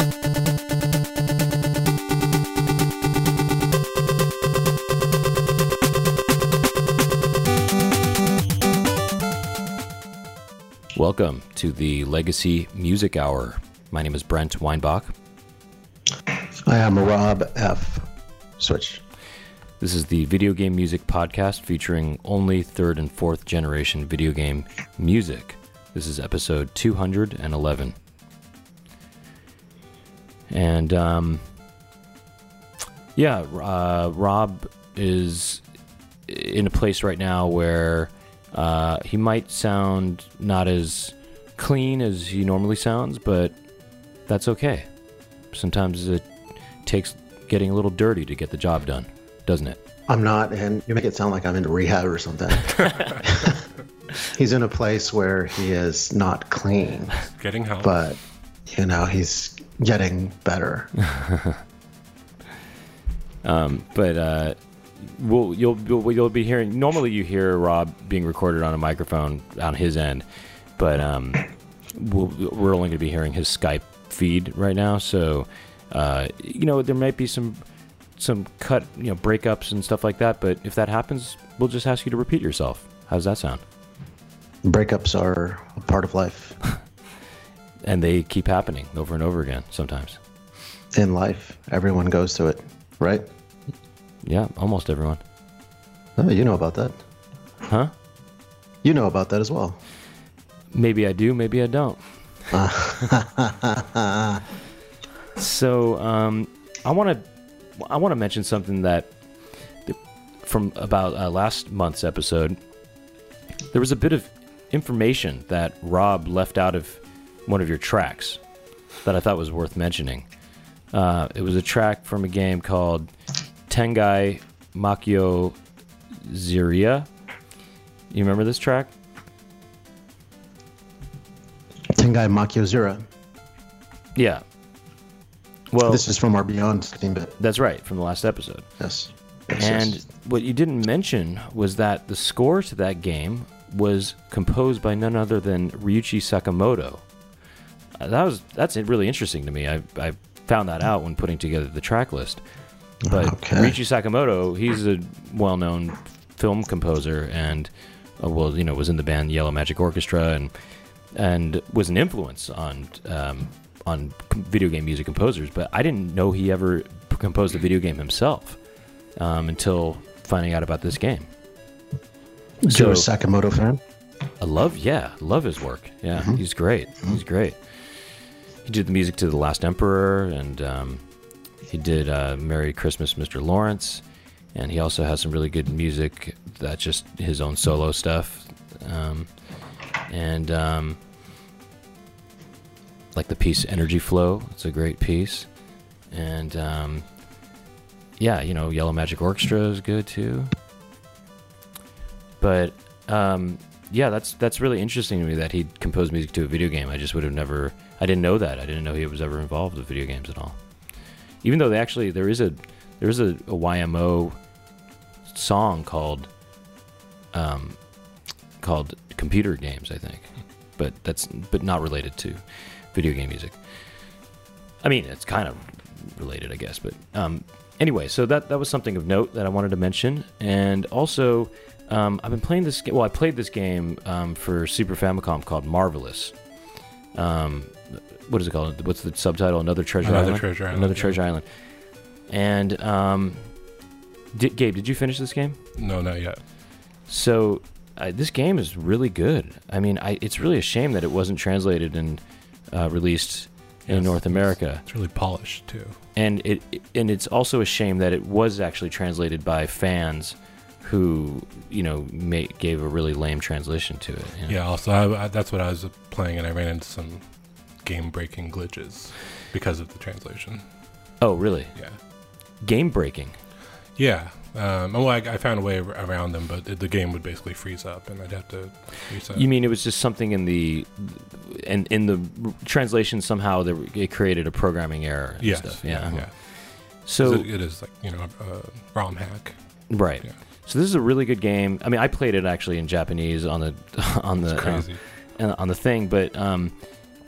Welcome to the Legacy Music Hour. My name is Brent Weinbach. I am Rob F. Switch. This is the video game music podcast featuring only third and fourth generation video game music. This is episode 211. And, Rob is in a place right now where he might sound not as clean as he normally sounds, but that's okay. Sometimes it takes getting a little dirty to get the job done, doesn't it? I'm not, and you make it sound like I'm into rehab or something. He's in a place where he is not clean. Getting help. But, he's getting better. You'll be hearing. Normally, you hear Rob being recorded on a microphone on his end, but we're only going to be hearing his Skype feed right now. So, there might be some cut, breakups and stuff like that. But if that happens, we'll just ask you to repeat yourself. How's that sound? Breakups are a part of life, and they keep happening over and over again. Sometimes in life, everyone goes to it, right? Yeah, almost everyone. Oh, you know about that. Huh? You know about that as well. Maybe I do, maybe I don't. So, I want to mention something that from about last month's episode. There was a bit of information that Rob left out of one of your tracks that I thought was worth mentioning. It was a track from a game called Tengai Makyo Ziria. You remember this track? Tengai Makyo Zira. Yeah. Well, this is from our Beyond 16-bit. That's right, from the last episode. Yes. And what you didn't mention was that the score to that game was composed by none other than Ryuichi Sakamoto. That's really interesting to me. I found that out when putting together the track list. But Ryuichi Sakamoto, he's a well-known film composer and, was in the band Yellow Magic Orchestra and was an influence on video game music composers. But I didn't know he ever composed a video game himself until finding out about this game. So, you're a Sakamoto fan? I love his work. Yeah, He's great. Mm-hmm. He's great. He did the music to The Last Emperor and... He did Merry Christmas, Mr. Lawrence, and he also has some really good music that's just his own solo stuff. Like the piece Energy Flow, it's a great piece. And Yellow Magic Orchestra is good too. But that's really interesting to me that he composed music to a video game. I just would have never, I didn't know that. I didn't know he was ever involved with video games at all. Even though there is a YMO song called Computer Games, I think, but not related to video game music. I mean, it's kind of related, I guess. But anyway, so that was something of note that I wanted to mention, and also I've been playing this game. Well, I played this game for Super Famicom called Marvelous. What is it called? What's the subtitle? Another Treasure Island? Another Treasure Island. And, Gabe, did you finish this game? No, not yet. So, this game is really good. I mean, it's really a shame that it wasn't translated and released in North America. It's really polished, too. And it's also a shame that it was actually translated by fans who, gave a really lame translation to it. Yeah, also, that's what I was playing, and I ran into some game-breaking glitches because of the translation. Oh, really? Yeah. Game-breaking? Yeah. I found a way around them, but the game would basically freeze up, and I'd have to reset. You mean it was just something in the translation somehow it created a programming error and stuff? Yeah. Yeah. So it is like a ROM hack. Right. Yeah. So this is a really good game. I mean, I played it actually in Japanese on the It's crazy. On the thing, but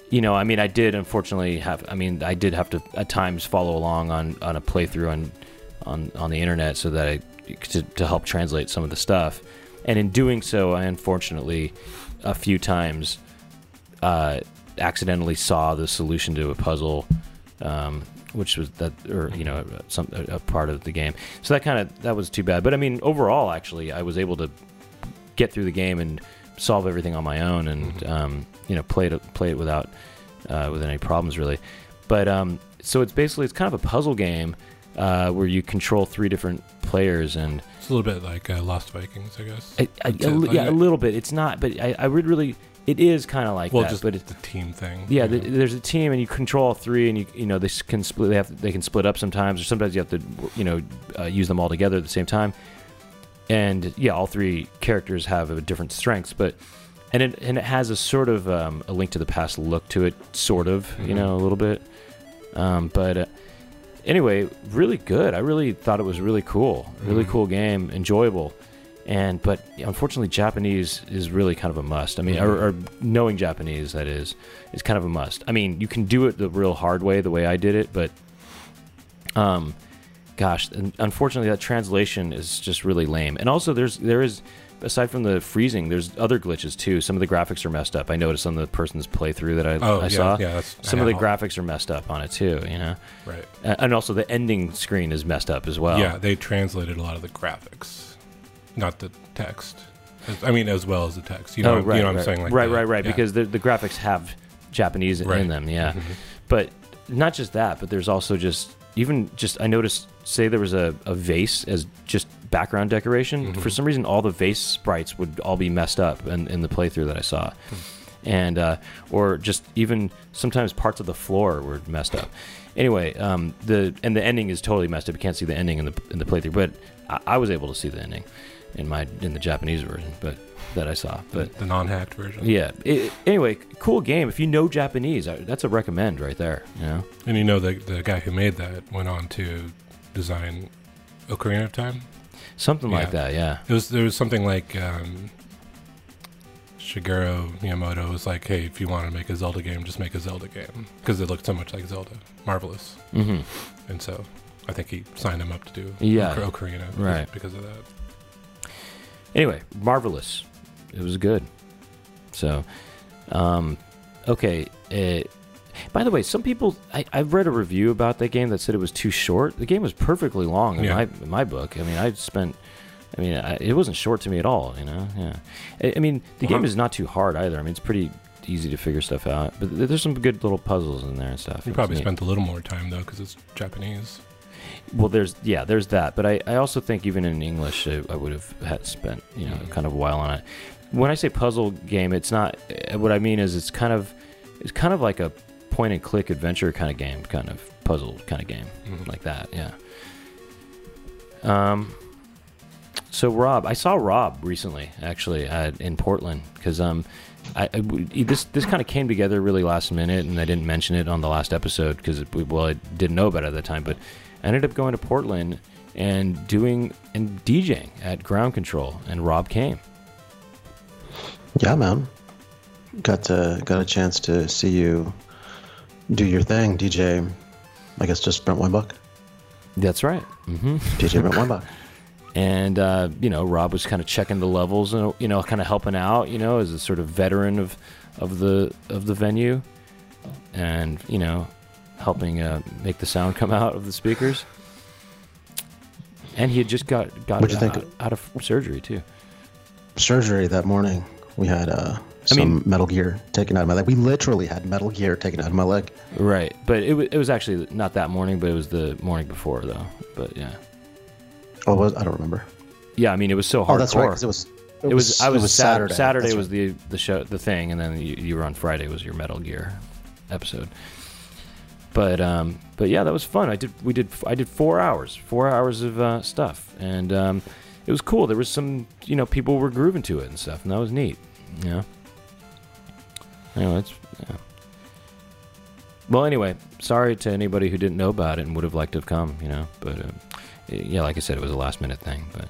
you know, I mean, I did unfortunately I did have to at times follow along on a playthrough on the internet so that to help translate some of the stuff. And in doing so, I unfortunately a few times accidentally saw the solution to a puzzle, which was that, or you know, a part of the game. So that was too bad. But I mean, overall, actually, I was able to get through the game and solve everything on my own, and you know, play it without any problems really. But so it's kind of a puzzle game where you control 3 different players, and it's a little bit like Lost Vikings, I guess. A little bit. It's not, but I would really. It is kind of like that, just but it's the team thing. Yeah, there's a team, and you control all 3, and you know they can split. They can split up sometimes, or sometimes you have to use them all together at the same time. And yeah, all 3 characters have different strengths, and it has a sort of a Link to the Past look to it, sort of, you know, a little bit. But anyway, really good. I really thought it was really cool, cool game, enjoyable. But unfortunately, Japanese is really kind of a must. I mean, or knowing Japanese, that is kind of a must. I mean, you can do it the real hard way, the way I did it, but gosh, unfortunately, that translation is just really lame. And also, there is aside from the freezing, there's other glitches too. Some of the graphics are messed up. I noticed on the person's playthrough that I saw. Yeah, some of the graphics are messed up on it too. You know, right? And also, the ending screen is messed up as well. Yeah, they translated a lot of the graphics. Not the text. I mean, as well as the text. You know, what I'm saying? Like right. Yeah. Because the graphics have Japanese in them, yeah. Mm-hmm. But not just that, but there's also I noticed, say there was a vase as just background decoration. Mm-hmm. For some reason, all the vase sprites would all be messed up in the playthrough that I saw. And or just even sometimes parts of the floor were messed up. Anyway, the ending is totally messed up. You can't see the ending in the playthrough, but I was able to see the ending in the Japanese version, but that I saw. But the non-hacked version. Yeah. Anyway, cool game. If you know Japanese, that's a recommend right there. You know. And you know the guy who made that went on to design Ocarina of Time. Something like that. Yeah. There was something like. Shigeru Miyamoto was like, hey, if you want to make a Zelda game, just make a Zelda game. Because it looked so much like Zelda. Marvelous. Mm-hmm. And so I think he signed him up to do Ocarina because of that. Anyway, Marvelous. It was good. So, okay. By the way, some people, I've read a review about that game that said it was too short. The game was perfectly long in my book. I mean, it wasn't short to me at all, you know? Yeah. I mean, the game is not too hard either. I mean, it's pretty easy to figure stuff out. But there's some good little puzzles in there and stuff. You probably spent a little more time, though, because it's Japanese. Well, there's that. But I also think even in English, I would have had spent, kind of a while on it. When I say puzzle game, it's not... What I mean is it's kind of like a point-and-click adventure kind of game, kind of puzzle kind of game, like that, yeah. So Rob, I saw Rob recently, actually, in Portland, because this kind of came together really last minute, and I didn't mention it on the last episode because I didn't know about it at the time. But I ended up going to Portland and DJing at Ground Control, and Rob came. Yeah, man, got a chance to see you do your thing, DJ. I guess just Brent Weinbach. That's right. Mm-hmm. DJ Brent Weinbach. And, Rob was kind of checking the levels and, kind of helping out, as a sort of veteran of the venue and, helping make the sound come out of the speakers. And he had just got out of surgery, too. Surgery that morning. We had some metal gear taken out of my leg. We literally had metal gear taken out of my leg. Right. But it was actually not that morning, but it was the morning before, though. But, yeah. Oh, I don't remember. Yeah, I mean, it was so hardcore. Oh, that's right. 'Cause it was Saturday. Saturday was the show, the thing, and then you were on Friday was your Metal Gear episode. But yeah, that was fun. I did 4 hours of stuff, and it was cool. There was some people were grooving to it and stuff, and that was neat. Anyway, Well, anyway, sorry to anybody who didn't know about it and would have liked to have come, but. Yeah, like I said, it was a last-minute thing, but...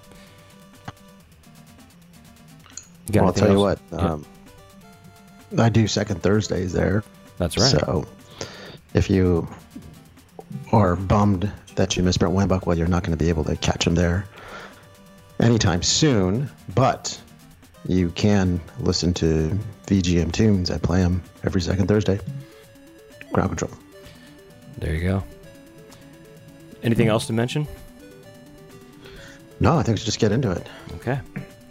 I'll tell you what. I do second Thursdays there. That's right. So if you are bummed that you missed Brent Weinbuch, well, you're not going to be able to catch him there anytime soon, but you can listen to VGM Tunes. I play them every second Thursday. Ground Control. There you go. Anything else to mention? No, I think we should just get into it. Okay.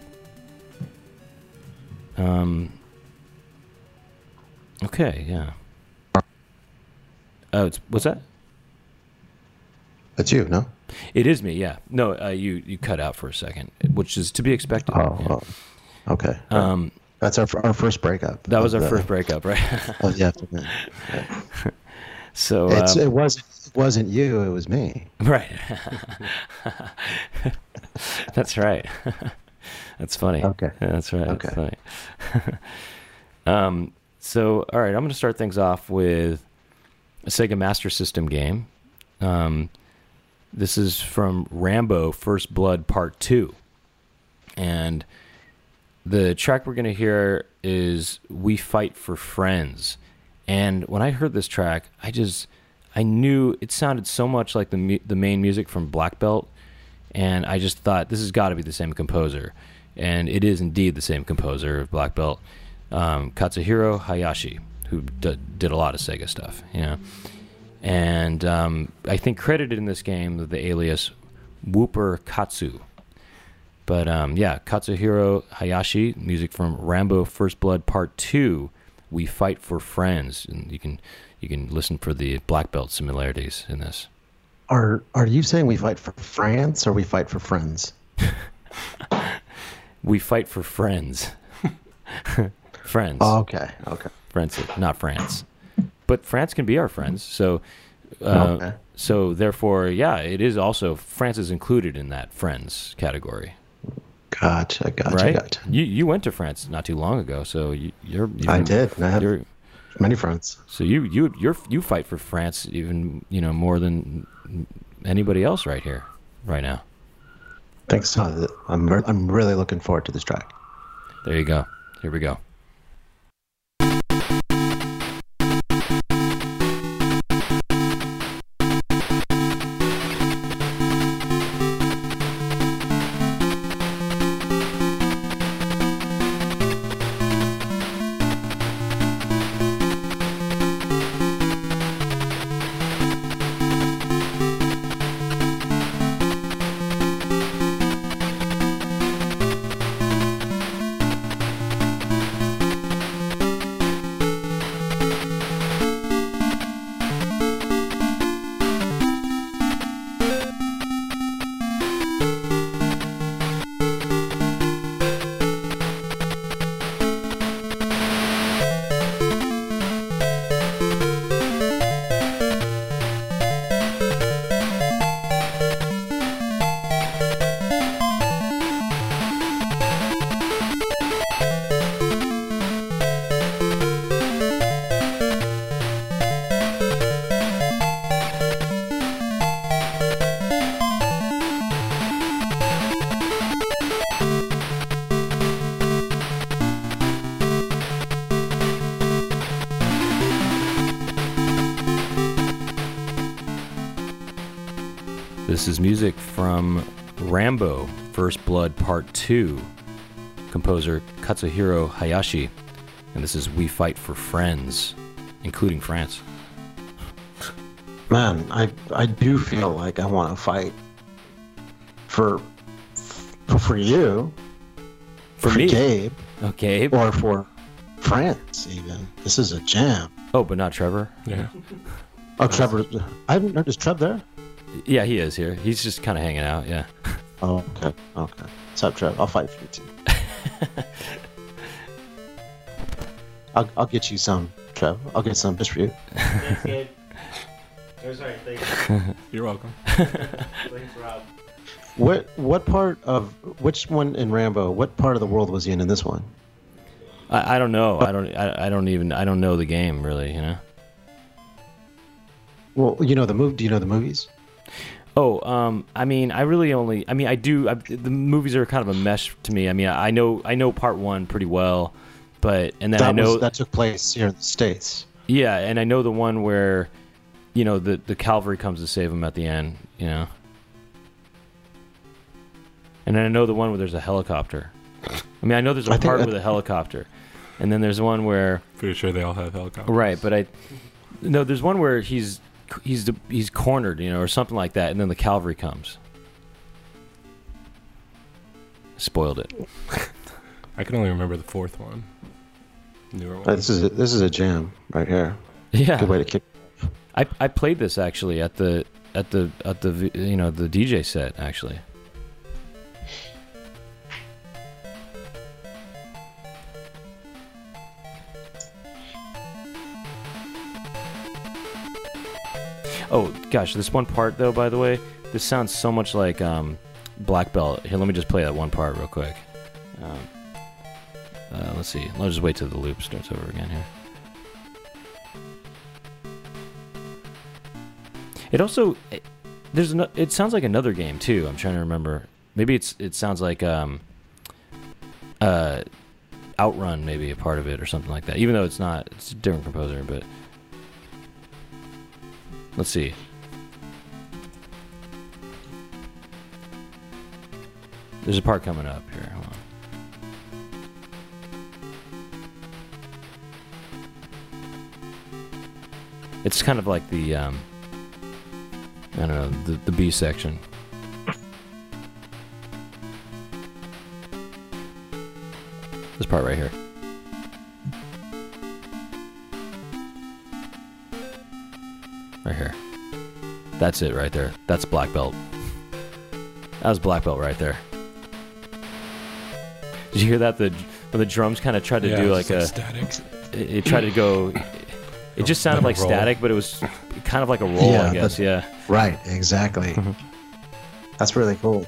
Okay, yeah. Oh, what's that? That's you, no? It is me, yeah. No, you cut out for a second, which is to be expected. Oh, okay. That's our first breakup. That was our first breakup, right? Oh, yeah. So it wasn't you, it was me. Right. That's right. That's funny. Okay. Yeah, that's right. Okay. That's funny. So, all right, I'm going to start things off with a Sega Master System game. This is from Rambo First Blood Part 2. And the track we're going to hear is We Fight for Friends. And when I heard this track, I knew it sounded so much like the main music from Black Belt, and I just thought this has got to be the same composer. And it is indeed the same composer of Black Belt, Katsuhiro Hayashi, who did a lot of Sega stuff, you know. And I think credited in this game with the alias Whooper Katsu. But yeah, Katsuhiro Hayashi, music from Rambo First Blood Part 2, We Fight for Friends. And you can listen for the Black Belt similarities in this. Are you saying we fight for France or we fight for friends? We fight for friends. Friends. Oh, okay. Friends, not France. But France can be our friends. So, okay. So therefore, yeah, it is also, France is included in that friends category. Gotcha. Right? You went to France not too long ago, so I did. And I have many friends. So you fight for France even more than anybody else right here, right now. Thanks. I'm really looking forward to this track. There you go. Here we go. This is music from Rambo First Blood Part 2, composer Katsuhiro Hayashi, and this is We Fight for Friends, including France. Man, I do feel like I want to fight for you, for me, Gabe, okay, or for France even. This is a jam. Oh, but not Trevor. Yeah. Oh, Trevor. I haven't noticed. Is Trev there? Yeah, he is here. He's just kind of hanging out. Yeah. Oh, okay. What's up, Trev? I'll fight for you too. I'll get you some, Trev. I'll get some just for you. Thanks, Gabe. Oh, sorry, thank you. You're welcome. Thanks, Rob. What part of which one in Rambo? What part of the world was he in this one? I don't know. I don't know the game really. Well, you know the movie. Do you know the movies? Oh, I mean, I really only. I mean, I do. The movies are kind of a mesh to me. I mean, I know part one pretty well, but and then that took place here in the States. Yeah, and I know the one where, the cavalry comes to save him at the end, And then I know the one where there's a helicopter. I mean, I know there's a part with a helicopter. And then there's one where... Pretty sure they all have helicopters. Right, but there's one where he's cornered, or something like that, and then the cavalry comes. Spoiled it. I can only remember the fourth one. Newer one. This is a jam right here. Yeah. Good way to kick. I played this actually at the the DJ set actually. Oh gosh, this one part though, by the way, this sounds so much like Black Belt. Here, let me just play that one part real quick. Let's see. Let's just wait till the loop starts over again here. It also it sounds like another game too. I'm trying to remember. Maybe it sounds like Outrun, maybe a part of it or something like that. Even though it's not, it's a different composer. But let's see. There's a part coming up here. Hold on. It's kind of like the I don't know, the B section. This part right here. Right here. That's it right there. That's Black Belt. That was Black Belt right there. Did you hear that? When the drums kind of tried to do like a static. It tried to go. It just sounded like static, but it was kind of like a roll, I guess. Yeah. Right. Exactly. That's really cool.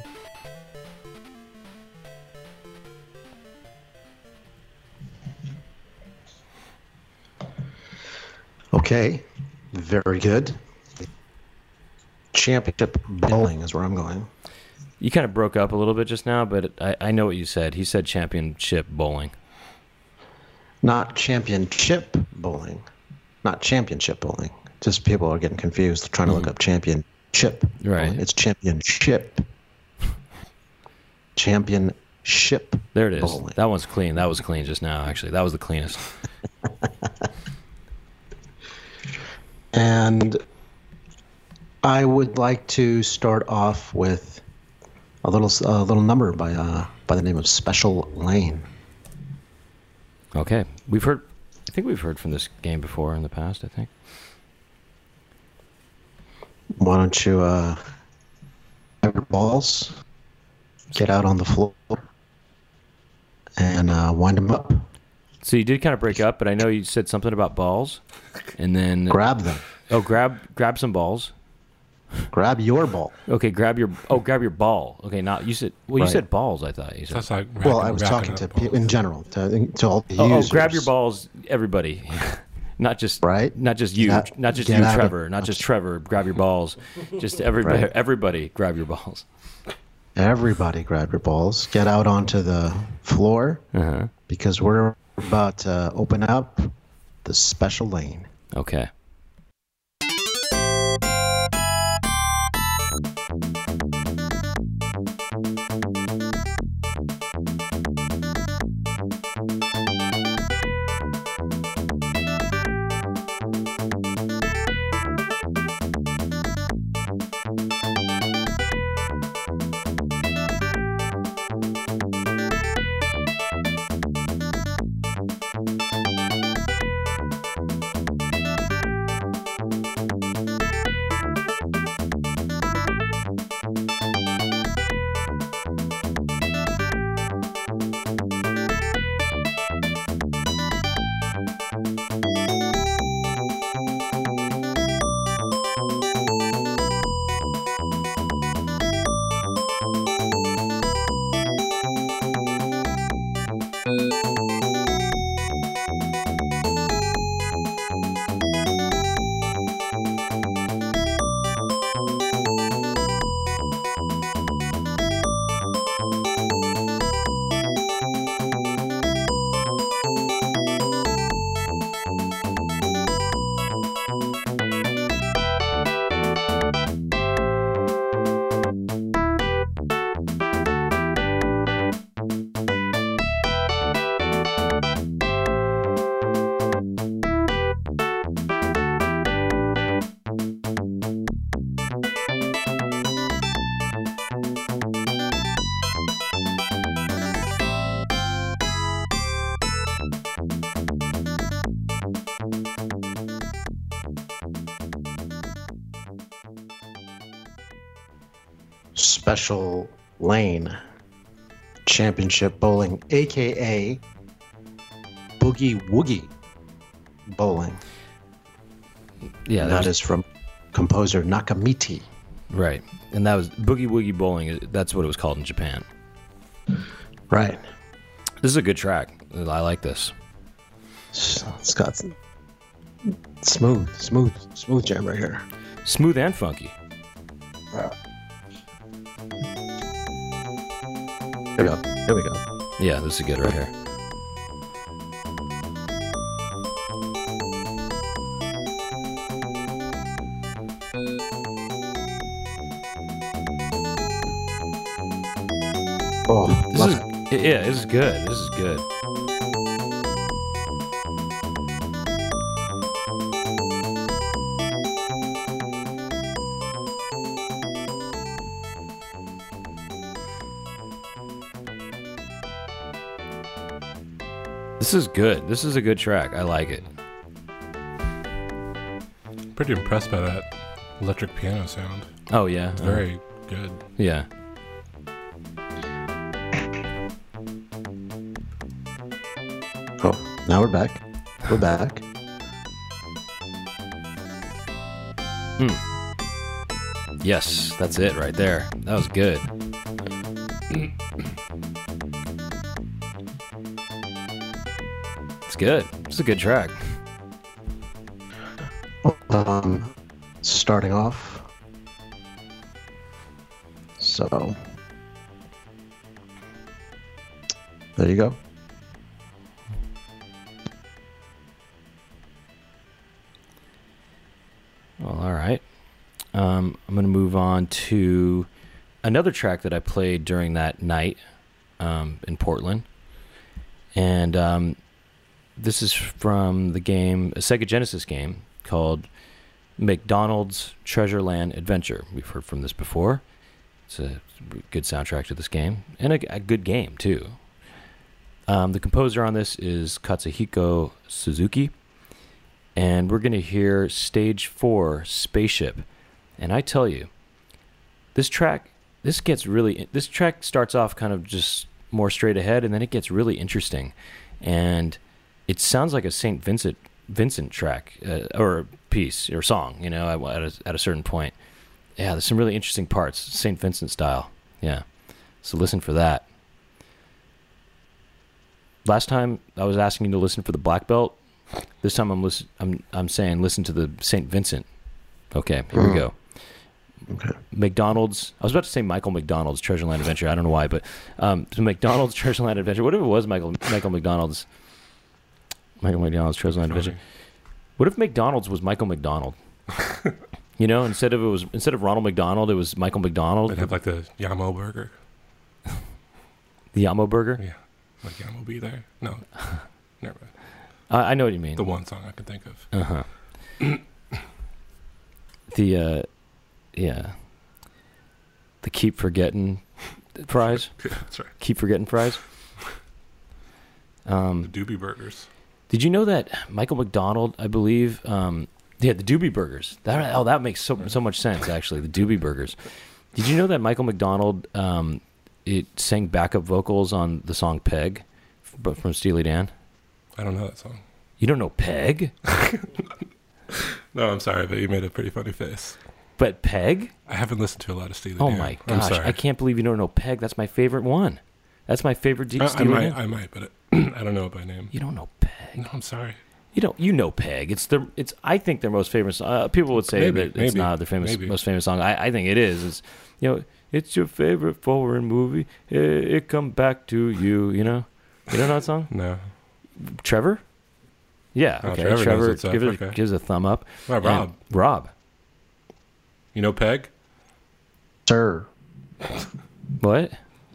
Okay. Very good. Championship bowling is where I'm going. You kind of broke up a little bit just now, but I know what you said. He said championship bowling. Not championship bowling. Not championship bowling. Just people are getting confused. They're trying to look up championship. Right. Bowling. It's championship. Championship. There it is. Bowling. That one's clean. That was clean just now, actually. That was the cleanest. And I would like to start off with a little number by the name of Special Lane. Okay. I think we've heard from this game before in the past, I think. Why don't you have your balls, get out on the floor, and wind them up. So you did kind of break up, but I know you said something about balls, and then grab them. Oh, grab some balls. Grab your ball. Okay, grab your ball. Okay, not you said. Well, you said balls. I thought you said. That's like I was talking to people in general, to all the users. Grab your balls, everybody. Not just right. Not just you. Not just you, Trevor. Not just Trevor. Grab your balls. Just everybody. Right. Everybody, grab your balls. Everybody, grab your balls. Get out onto the floor because we're about to open up the Special Lane. Okay. Special Lane Championship Bowling, aka Boogie Woogie Bowling. Yeah, that is from composer Nakamichi. Right, and that was Boogie Woogie Bowling. That's what it was called in Japan. Right. This is a good track. I like this. It's got smooth jam right here. Smooth and funky. Here we go. Yeah, this is good right here. Oh, this is good. This is good. This is good. This is a good track. I like it. Pretty impressed by that electric piano sound. Oh, yeah. It's very good. Yeah. Oh, now we're back. We're back. Yes, that's it right there. That was good. It's good. It's a good track. Starting off. So, there you go. Well, all right. I'm going to move on to another track that I played during that night in Portland. And this is from the game, a Sega Genesis game called McDonald's Treasureland Adventure. We've heard from this before. It's a good soundtrack to this game, and a good game, too. The composer on this is Katsuhiko Suzuki. And we're going to hear Stage 4, Spaceship. And I tell you, this track starts off kind of just more straight ahead, and then it gets really interesting. And it sounds like a St. Vincent track, or piece, or song, at a certain point. Yeah, there's some really interesting parts, St. Vincent style. Yeah. So listen for that. Last time I was asking you to listen for the black belt. This time I'm saying listen to the St. Vincent. Okay, here we go. Okay. McDonald's. I was about to say Michael McDonald's Treasureland Adventure. I don't know why, but McDonald's Treasureland Adventure. What if it was Michael McDonald's Treasureland Adventure? What if McDonald's was Michael McDonald? Instead of Ronald McDonald, it was Michael McDonald. They'd have like the Yamo burger. The Yamo burger? Yeah, like Yamo be there. No, never mind. I know what you mean. The one song I can think of. Uh-huh. The Keep Forgetting fries. That's right. Keep Forgetting fries. The Doobie Burgers. Did you know that Michael McDonald, I believe, the Doobie Burgers. That makes so much sense, actually, the Doobie Burgers. Did you know that Michael McDonald it sang backup vocals on the song Peg from Steely Dan? I don't know that song. You don't know Peg? No, I'm sorry, but you made a pretty funny face. But Peg? I haven't listened to a lot of Steely Dan. Oh my gosh, I can't believe you don't know Peg. That's my favorite one. That's my favorite Steely Dan. I might, but I don't know it by name. You don't know Peg? No, I'm sorry. You know Peg. It's I think their most famous song. People would say that it's not their most famous song. I think it is. It's your favorite foreign movie. It come back to you. You know that song? No. Trevor? Yeah. Okay. Trevor gives a thumb up. Rob. You know Peg? Sir. What?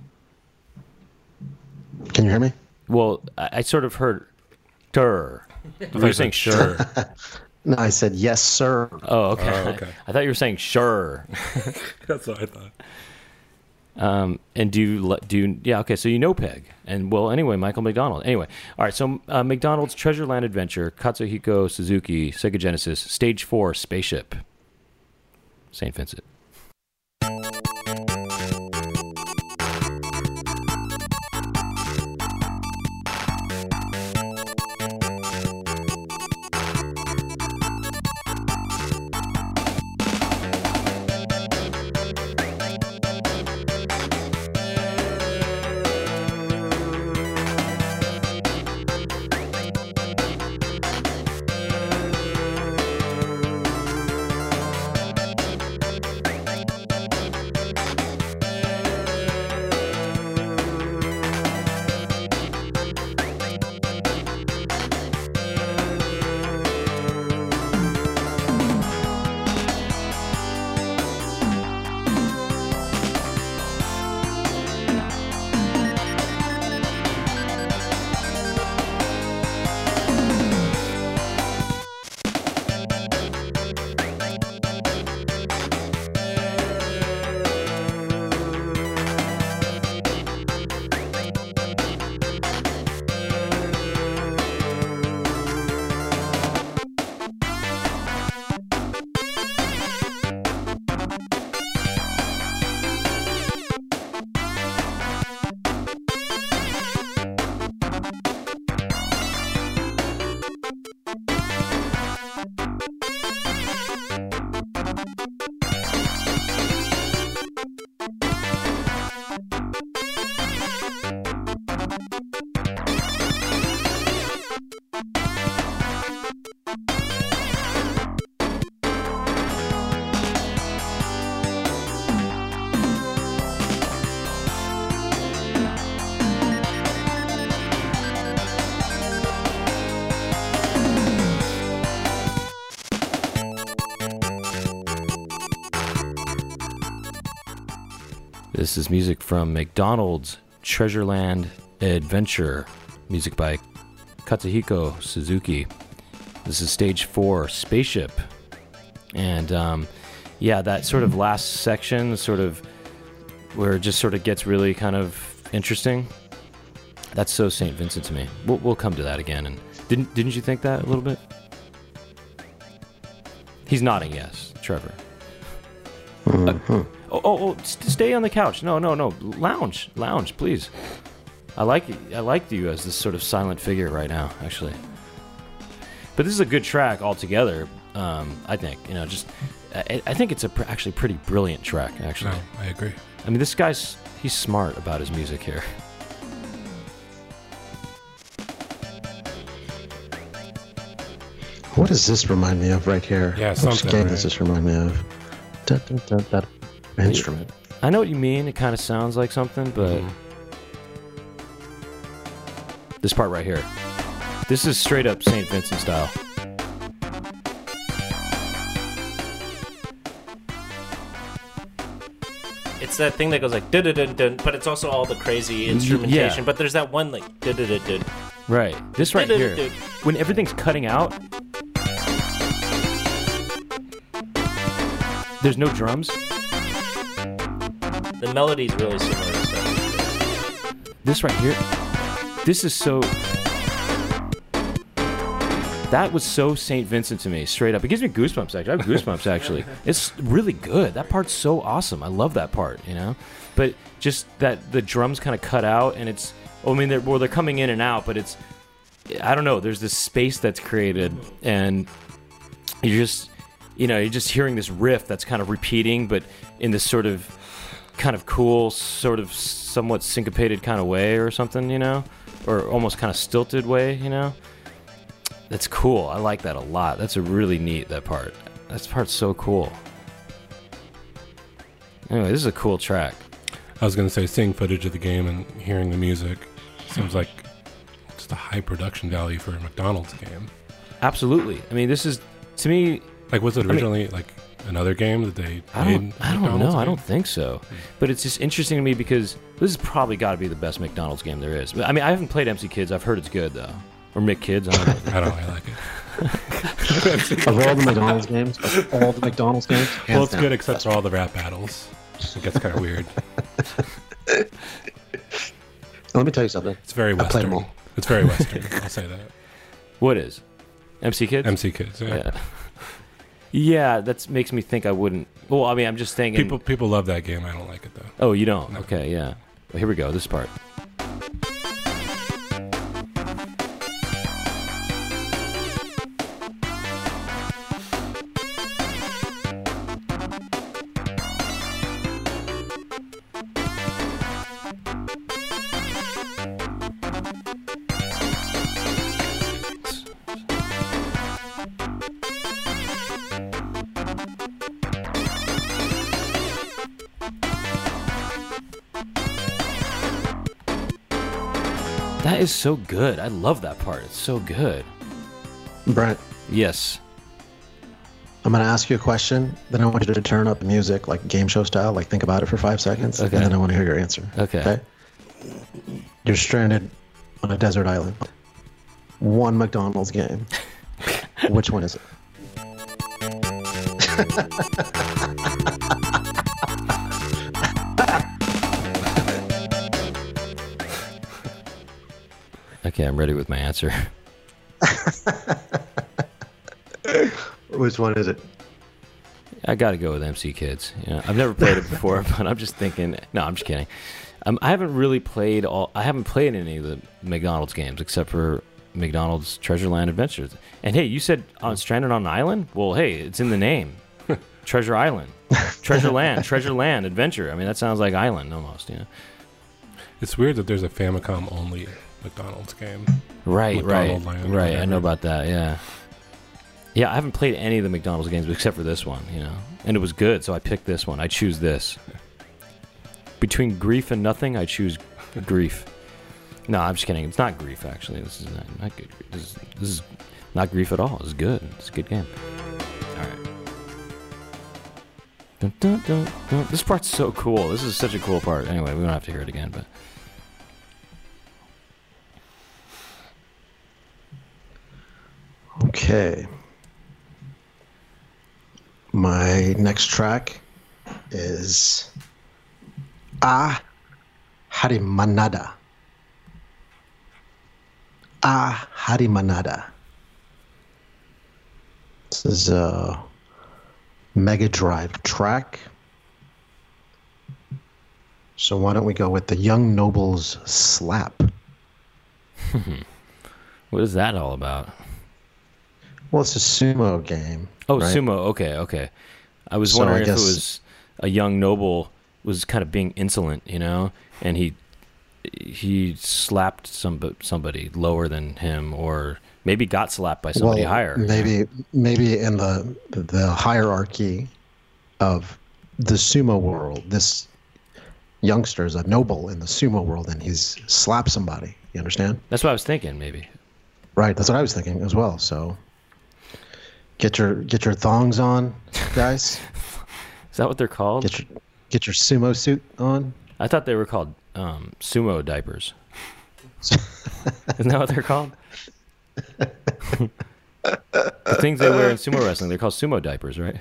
Can you hear me? Well, I sort of heard "tur." You were saying "sure." No, I said yes, sir. Oh, okay. I thought you were saying "sure." That's what I thought. And okay, so you know Peg. And, well, anyway, Michael McDonald. Anyway, all right, so McDonald's Treasureland Adventure, Katsuhiko Suzuki, Sega Genesis, Stage 4, Spaceship, St. Vincent. This is music from McDonald's Treasureland Adventure. Music by Katsuhiko Suzuki. This is stage 4, Spaceship. And yeah, that sort of last section, sort of where it just sort of gets really kind of interesting. That's so St. Vincent to me. We'll come to that again. And didn't you think that a little bit? He's nodding yes, Trevor. Stay on the couch. No. Lounge, please. I like you as this sort of silent figure right now, actually. But this is a good track altogether. I think, I think it's actually pretty brilliant track, actually. No, I agree. I mean, this guy's he's smart about his music here. What does this remind me of right here? Yeah, something. Which game does this remind me of? That instrument. I know what you mean. It kind of sounds like something, but this part right here, this is straight up St. Vincent style. It's that thing that goes like dun-dun-dun-dun, but it's also all the crazy instrumentation. Yeah. But there's that one like dun-dun-dun-dun. Right. This right here, when everything's cutting out, there's no drums. The melody's really similar to stuff. This right here, this is so... That was so St. Vincent to me, straight up. It gives me goosebumps, actually. I have goosebumps, actually. It's really good. That part's so awesome. I love that part, But just that the drums kind of cut out, and it's... I mean, they're coming in and out, but it's... I don't know. There's this space that's created, and you're just... you're just hearing this riff that's kind of repeating, but in this sort of kind of cool, sort of somewhat syncopated kind of way or something, Or almost kind of stilted way, That's cool. I like that a lot. That's a really neat, that part. That part's so cool. Anyway, this is a cool track. I was going to say, seeing footage of the game and hearing the music seems like just a high production value for a McDonald's game. Absolutely. I mean, this is, to me... Like, was it originally, another game that they made? I don't know. I don't think so. But it's just interesting to me because this has probably got to be the best McDonald's game there is. I mean, I haven't played MC Kids. I've heard it's good, though. Or McKids. I don't know. I don't really like it. Of all the McDonald's games, Well, it's good except for all the rap battles. It gets kind of weird. Let me tell you something. It's very Western. I played them all. It's very Western. I'll say that. What is? MC Kids? MC Kids, yeah. Yeah, that makes me think I wouldn't. Well, I mean, I'm just thinking... People love that game. I don't like it, though. Oh, you don't? No. Okay, yeah. Well, here we go. This part. That is so good. I love that part. It's so good. Brent. Yes. I'm going to ask you a question, then I want you to turn up the music, like game show style, like think about it for 5 seconds, okay. And then I want to hear your answer. Okay. You're stranded on a desert island. One McDonald's game. Which one is it? Okay, I'm ready with my answer. Which one is it? I got to go with MC Kids. I've never played it before, but I'm just thinking. No, I'm just kidding. I haven't really played I haven't played any of the McDonald's games except for McDonald's Treasureland Adventures. And hey, you said stranded on an island? Well, hey, it's in the name. Treasure Island, Treasureland Adventure. I mean, that sounds like island almost. It's weird that there's a Famicom only McDonald's game. Right. Land, I know about that. Yeah. Yeah, I haven't played any of the McDonald's games except for this one, and it was good, so I picked this one. I choose this. Between grief and nothing, I choose grief. No, I'm just kidding. It's not grief, actually. This is not good. This is not grief at all. It's good. It's a good game. All right. Dun, dun, dun, dun. This part's so cool. This is such a cool part. Anyway, we don't have to hear it again, but. Okay. My next track is Ah Harimanada. Ah Harimanada. This is a Mega Drive track. So why don't we go with the Young Nobles Slap? What is that all about? Well, it's a sumo game. Oh, right? sumo. Okay. I was wondering if it was a young noble was kind of being insolent, and he slapped somebody lower than him, or maybe got slapped by somebody higher. Maybe in the hierarchy of the sumo world, this youngster is a noble in the sumo world, and he's slapped somebody. You understand? That's what I was thinking, maybe. Right. That's what I was thinking as well. So. Get your thongs on, guys. Is that what they're called? Get your sumo suit on. I thought they were called sumo diapers. Isn't that what they're called? The things they wear in sumo wrestling, they're called sumo diapers, right?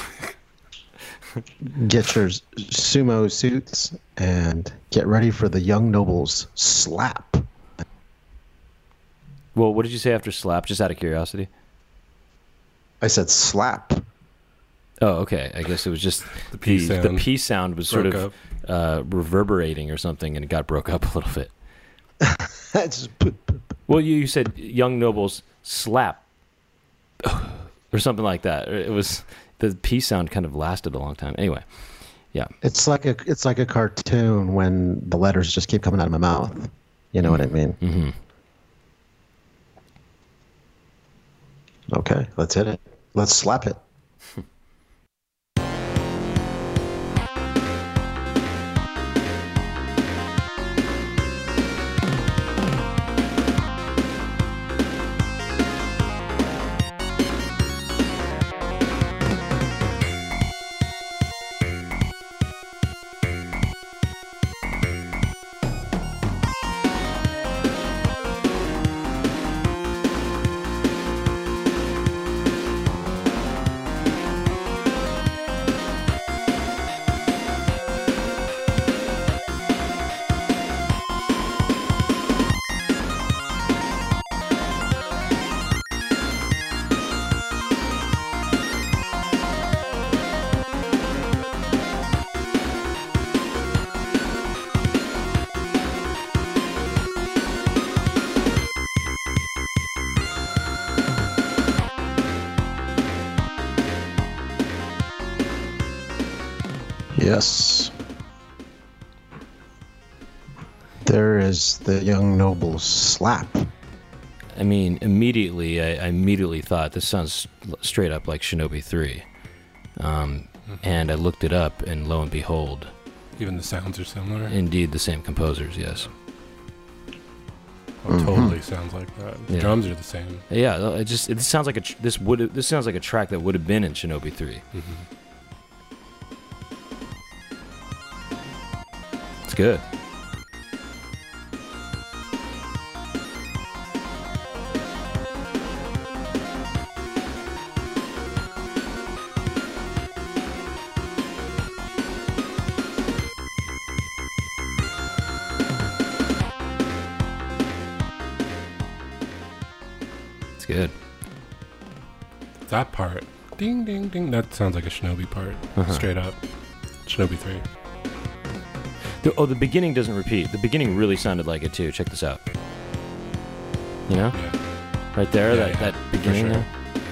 Get your sumo suits and get ready for the Young Nobles slap. Well, what did you say after slap? Just out of curiosity. I said slap. Oh, okay. I guess it was just the P sound was sort of reverberating or something, and it got broke up a little bit. Well, you said Young Nobles slap or something like that. It was the P sound kind of lasted a long time. Anyway, yeah. It's like a cartoon when the letters just keep coming out of my mouth. You know what I mean? Mm-hmm. Okay, let's hit it. Let's slap it. Yes. There is the Young Nobles slap. I mean, immediately, I immediately thought this sounds straight up like Shinobi 3. And I looked it up, and lo and behold. Even the sounds are similar? Indeed, the same composers, yes. Oh, totally sounds like that. The drums are the same. Yeah, it sounds like this sounds like a track that would have been in Shinobi 3. Mm-hmm. It's good. It's good. That part. Ding, ding, ding. That sounds like a Shinobi part. Straight up. Shinobi 3. The beginning doesn't repeat. The beginning really sounded like it too. Check this out. You know? Yeah. Right there, that beginning sure.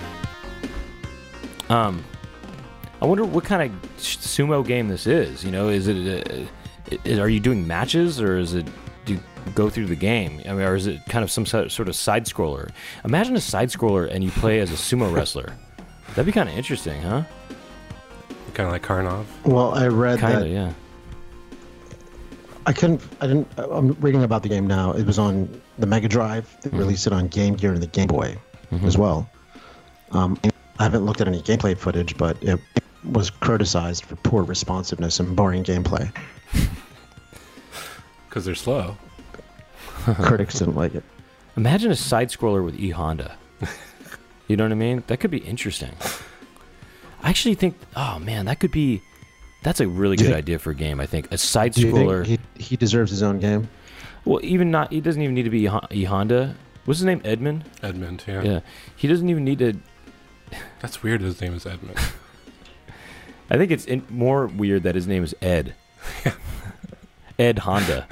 there. I wonder what kind of sumo game this is. You know, is it? Are you doing matches, or is it? Do you go through the game? I mean, or is it kind of some sort of side scroller? Imagine a side scroller and you play as a sumo wrestler. That'd be kind of interesting, huh? Kind of like Karnov. Well, I read Kinda, that. Yeah. I'm reading about the game now. It was on the Mega Drive. They released it on Game Gear and the Game Boy as well. I haven't looked at any gameplay footage, but it was criticized for poor responsiveness and boring gameplay. Because they're slow. Critics didn't like it. Imagine a side scroller with E Honda. You know what I mean? That could be interesting. I actually think, oh man, that's a really good idea for a game. I think a side scroller. He deserves his own game. Well, he doesn't even need to be E Honda. What's his name? Edmund? Edmund, yeah. Yeah. He doesn't even need to. That's weird. His name is Edmund. I think it's more weird that his name is Ed. Ed Honda.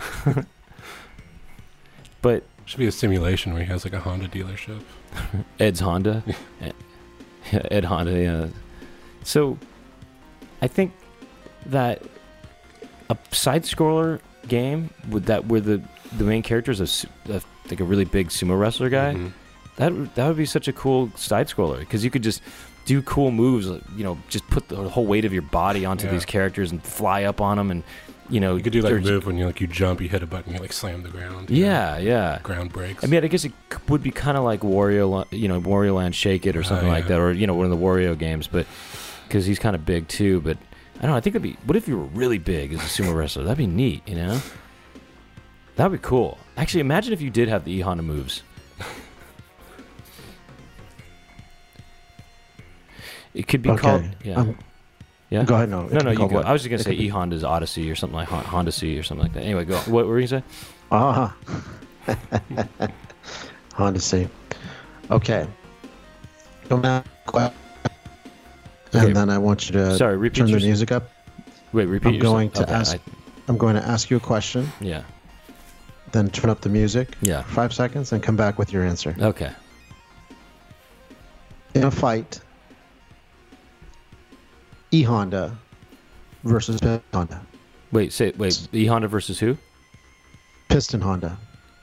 But should be a simulation where he has like a Honda dealership. Ed's Honda. Ed Honda. Yeah. So, I think that a side scroller game where the main character is like a really big sumo wrestler guy, that would be such a cool side scroller because you could just do cool moves, just put the whole weight of your body onto these characters and fly up on them, and you could do like a move when you jump, you hit a button, you like slam the ground. Yeah. Ground breaks. I mean, I guess it would be kind of like Wario Land Shake It or something like that, or one of the Wario games, but because he's kind of big too. But I don't know. I think what if you were really big as a sumo wrestler? That'd be neat, That'd be cool. Actually, imagine if you did have the E Honda moves. It could be called. Yeah. Yeah. Go ahead. No, you go. What? I was just gonna say E Honda's Odyssey or something like Honda C or something like that. Anyway, go. What were you gonna say? Honda C. Okay. And then I want you to turn the music up. Wait, repeat. I'm going to ask you a question. Yeah. Then turn up the music. Yeah. 5 seconds, and come back with your answer. Okay. In a fight, E Honda versus Piston Honda. Wait. E Honda versus who? Piston Honda.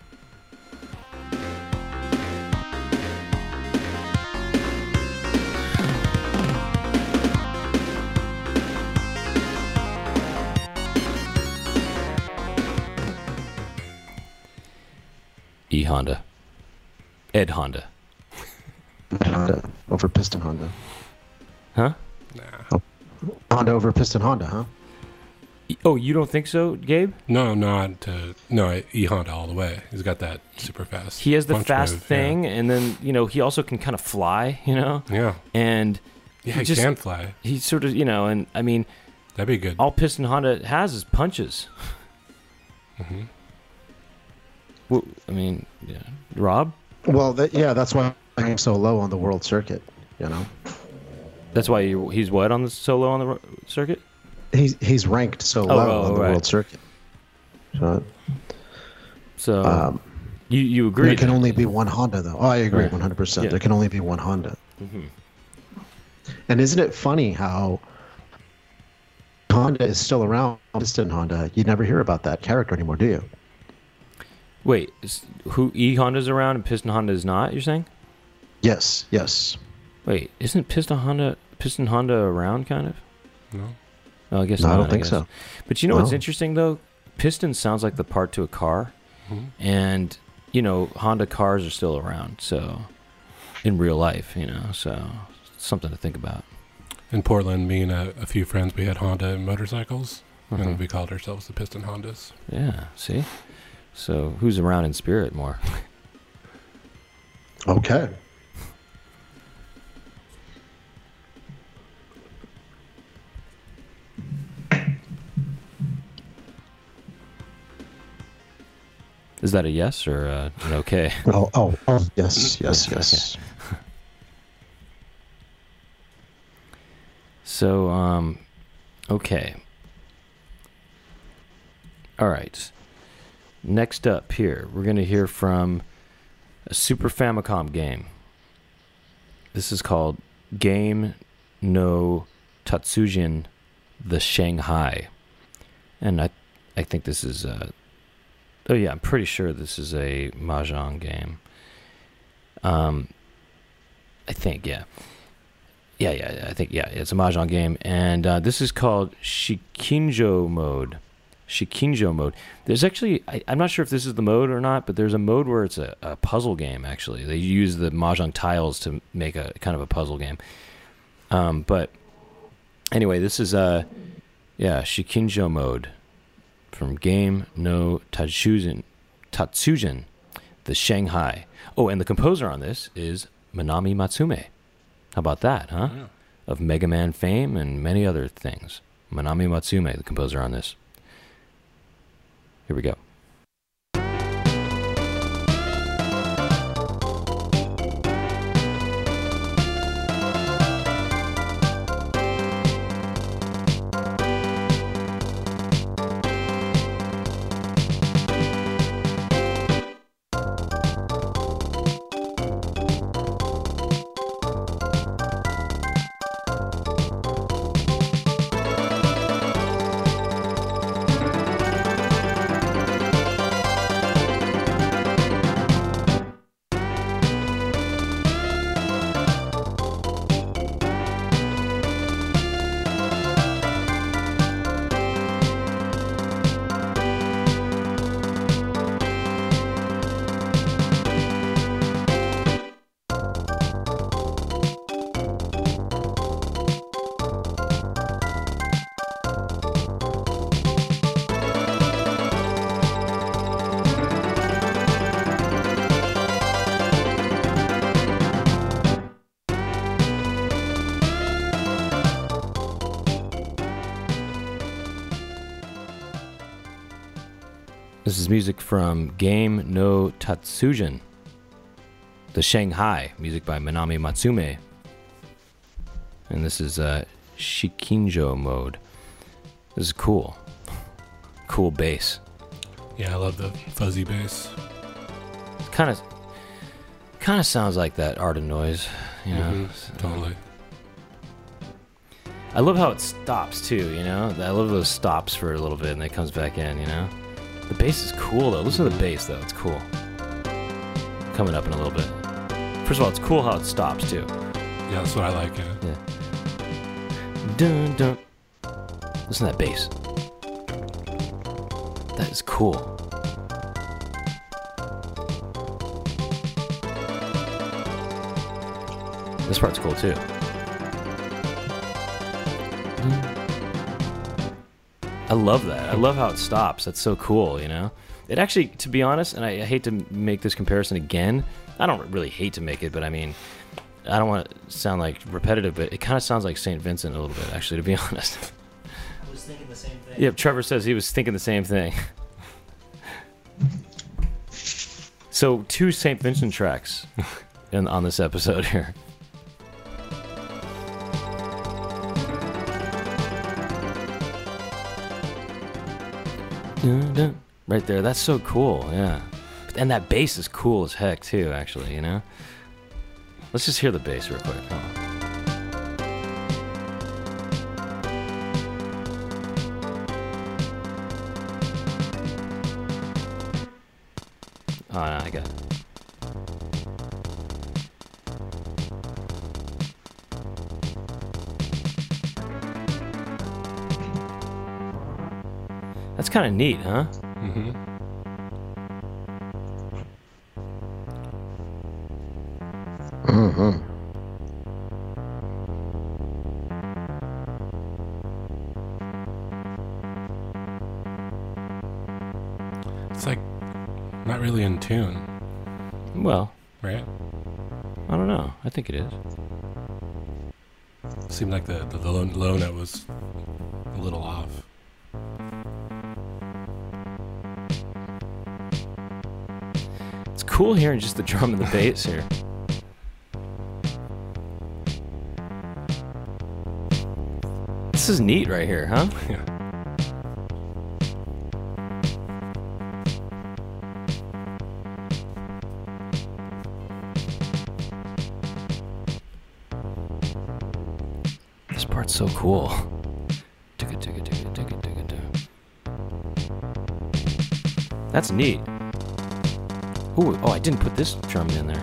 E Honda. Ed Honda. Honda over Piston Honda. Huh? Nah. Honda over Piston Honda, huh? Oh, you don't think so, Gabe? No, E Honda all the way. He's got that super fast. He has the fast thing, and then he also can kind of fly, Yeah. And he can fly. He sort of, and I mean, that'd be good. All Piston Honda has is punches. Mm-hmm. Well, I mean, Rob. Well, that's why I'm so low on the world circuit. That's why he's what on the solo on the circuit? He's ranked so low on the world circuit. So you agree? There can only be one Honda, though. Oh, I agree 100%. Yeah. There can only be one Honda. Mm-hmm. And isn't it funny how Honda is still around? Piston Honda. You never hear about that character anymore, do you? Wait, who E Honda's around and Piston Honda is not? You're saying? Yes. Wait, isn't Piston Honda around kind of? No. Oh, I guess no, not. I don't think so. But what's interesting though? Piston sounds like the part to a car, and Honda cars are still around. So, in real life, so something to think about. In Portland, me and a few friends, we had Honda motorcycles, and we called ourselves the Piston Hondas. Yeah. See. So who's around in spirit more? Okay. Is that a yes or an okay? Oh, yes. Okay. So, okay. All right. Next up here, we're going to hear from a Super Famicom game. This is called Game no Tatsujin the Shanghai. And I think this is I'm pretty sure this is a Mahjong game. I think, yeah. I think, it's a Mahjong game. And this is called Shikinjo mode. There's actually, I'm not sure if this is the mode or not, but there's a mode where it's a puzzle game, actually. They use the Mahjong tiles to make a kind of a puzzle game. But Anyway, this is Shikinjo mode from Game no Tatsujin, the Shanghai. Oh, and the composer on this is Manami Matsume. How about that, huh? Yeah. Of Mega Man fame and many other things. Manami Matsume, the composer on this. Here we go. This is music from Game no Tatsujin, the Shanghai, music by Manami Matsume. And this is Shikinjo mode. This is cool. Cool bass. Yeah, I love the fuzzy bass. Kind of sounds like that Art of Noise, you know. Mm-hmm, totally. I love how it stops too, you know. I love those stops for a little bit and then it comes back in, you know. The bass is cool though. Listen to the bass though. It's cool. Coming up in a little bit. First of all, it's cool how it stops too. Yeah, that's what I like. Yeah. Dun dun. Listen to that bass. That is cool. This part's cool too. I love that. I love how it stops. That's so cool, you know? It actually, to be honest, and I hate to make this comparison again. I don't really hate to make it, but I mean, I don't want to sound like repetitive, but it kind of sounds like St. Vincent a little bit, actually, to be honest. I was thinking the same thing. Yep, Trevor says he was thinking the same thing. So, 2 St. Vincent tracks on this episode here. Right there, that's so cool, yeah. And that bass is cool as heck too, actually, you know? Let's just hear the bass real quick. Hold on. Oh, no, I got it. That's kind of neat, huh? Mm-hmm. Mm-hmm. It's like not really in tune. Well, right? I don't know. I think it is. It seemed like the low note was a little off. It's cool hearing just the drum and the bass here. This is neat right here, huh? Yeah. This part's so cool. That's neat. Ooh, oh, I didn't put this drum in there.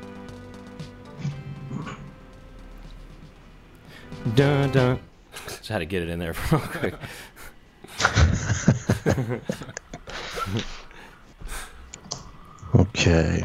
Dun dun. had to get it in there real quick. Okay.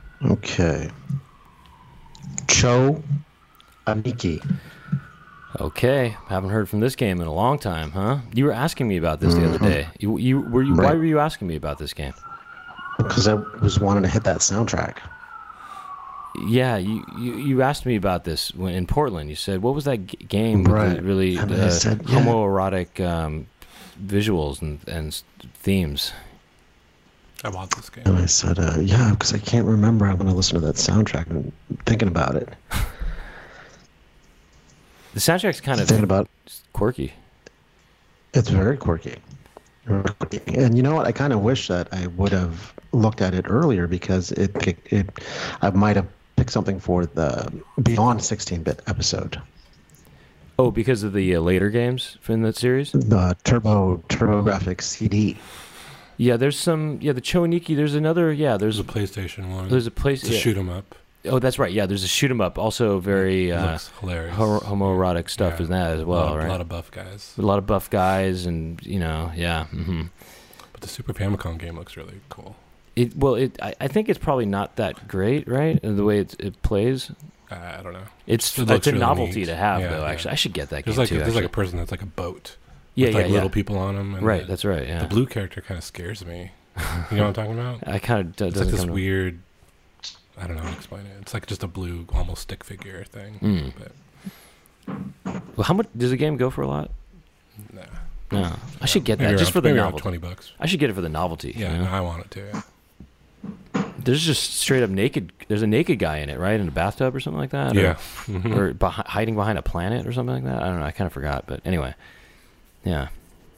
Cho Aniki. Okay, haven't heard from this game in a long time, huh? You were asking me about this the other day. Right. Why were you asking me about this game? Because I was wanting to hit that soundtrack. Yeah, you asked me about this in Portland. You said, what was that game with Right. the really said, homoerotic visuals and themes? I want this game. And I said, yeah, because I can't remember. I'm going to listen to that soundtrack and thinking about it. The soundtrack's kind of quirky. It's very quirky. And you know what? I kind of wish that I would have looked at it earlier, because I might have picked something for the Beyond 16-bit episode. Oh, because of the later games in that series? The TurboGrafx CD. Yeah, there's some. Yeah, the Cho Aniki. There's another. Yeah, there's a PlayStation one. There's a place to shoot 'em up. Oh, that's right. Yeah, there's a shoot 'em up. Also, very looks hilarious. Homoerotic stuff in that as well, right? A lot of buff guys. A lot of buff guys, and yeah. Mm-hmm. But the Super Famicom game looks really cool. I think it's probably not that great, right? The way it plays. I don't know. It's a really novelty neat. to have, though. Actually, I should get that game too. There's like a person that's like a boat. With little people on them. And right, that's right. Yeah. The blue character kind of scares me. You know what I'm talking about? I kind of. It's like this weird. I don't know how to explain it. It's like just a blue, almost stick figure thing. But. Well, how much does the game go for? A lot? No. I should get that just for the novelty. $20. I should get it for the novelty. Yeah, you know? I want it to. Yeah. There's just straight up naked. There's a naked guy in it, right? In a bathtub or something like that. Yeah. Or hiding behind a planet or something like that. I don't know. I kind of forgot, but anyway. Yeah.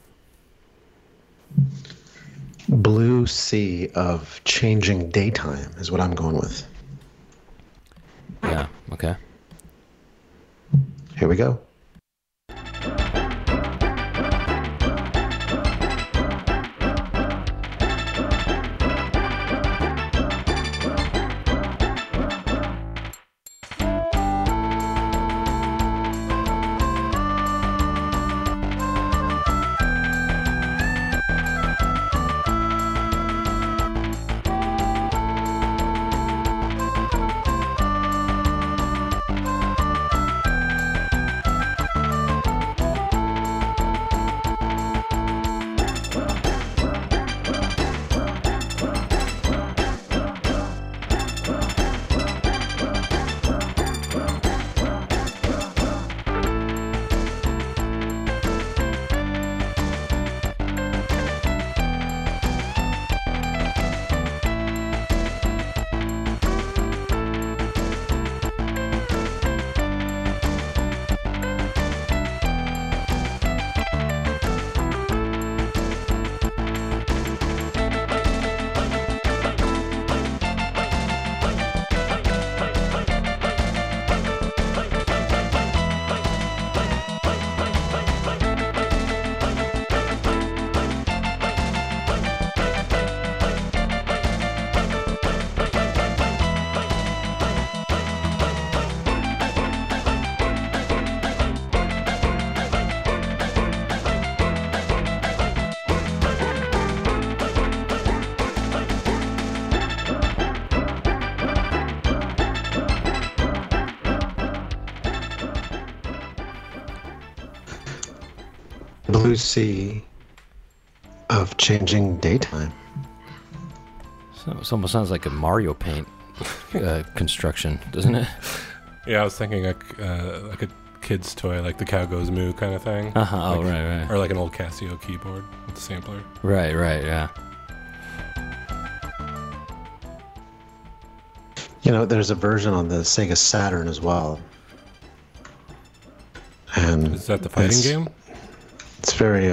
Blue Sea of Changing Daytime is what I'm going with. Yeah. Okay. Here we go. Blue Sea of Changing Daytime. So it almost sounds like a Mario Paint construction, doesn't it? Yeah, I was thinking like a kid's toy, like the Cow Goes Moo kind of thing. Oh, right. Or like an old Casio keyboard with the sampler. Right, yeah. You know, there's a version on the Sega Saturn as well. And is that the fighting game? It's very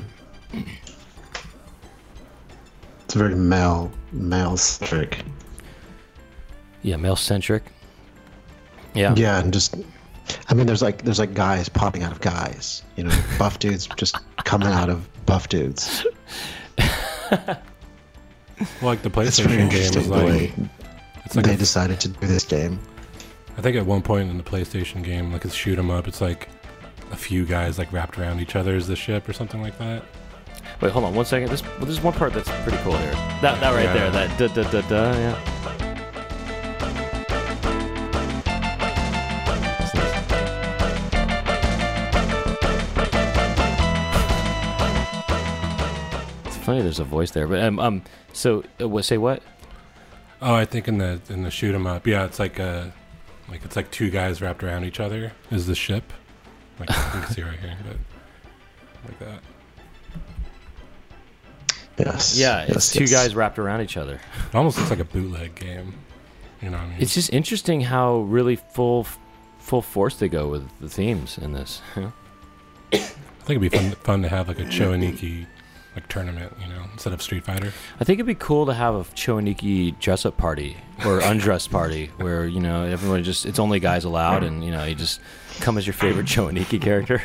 it's very male centric. Yeah, male centric. Yeah. Yeah, and just I mean there's like guys popping out of guys. You know, buff dudes just coming out of buff dudes. Well, like the PlayStation game is like they decided to do this game. I think at one point in the PlayStation game, like it's shoot 'em up, it's like a few guys like wrapped around each other as the ship or something like that. Wait, hold on 1 second. This is one part that's pretty cool here. That right there. That da da da da. Yeah. It's funny. There's a voice there, but So say what? Oh, I think in the shoot 'em up, yeah, it's like it's like two guys wrapped around each other is the ship. Like you can see right here, but like that. Yes. Yeah, it's two guys wrapped around each other. It almost looks like a bootleg game. You know what I mean? It's just interesting how really full force they go with the themes in this. I think it'd be fun to have like a Choaniki like tournament, you know, instead of Street Fighter. I think it'd be cool to have a Choaniki dress-up party or undress party where, you know, everyone it's only guys allowed, and, you know, you just come as your favorite Choaniki character.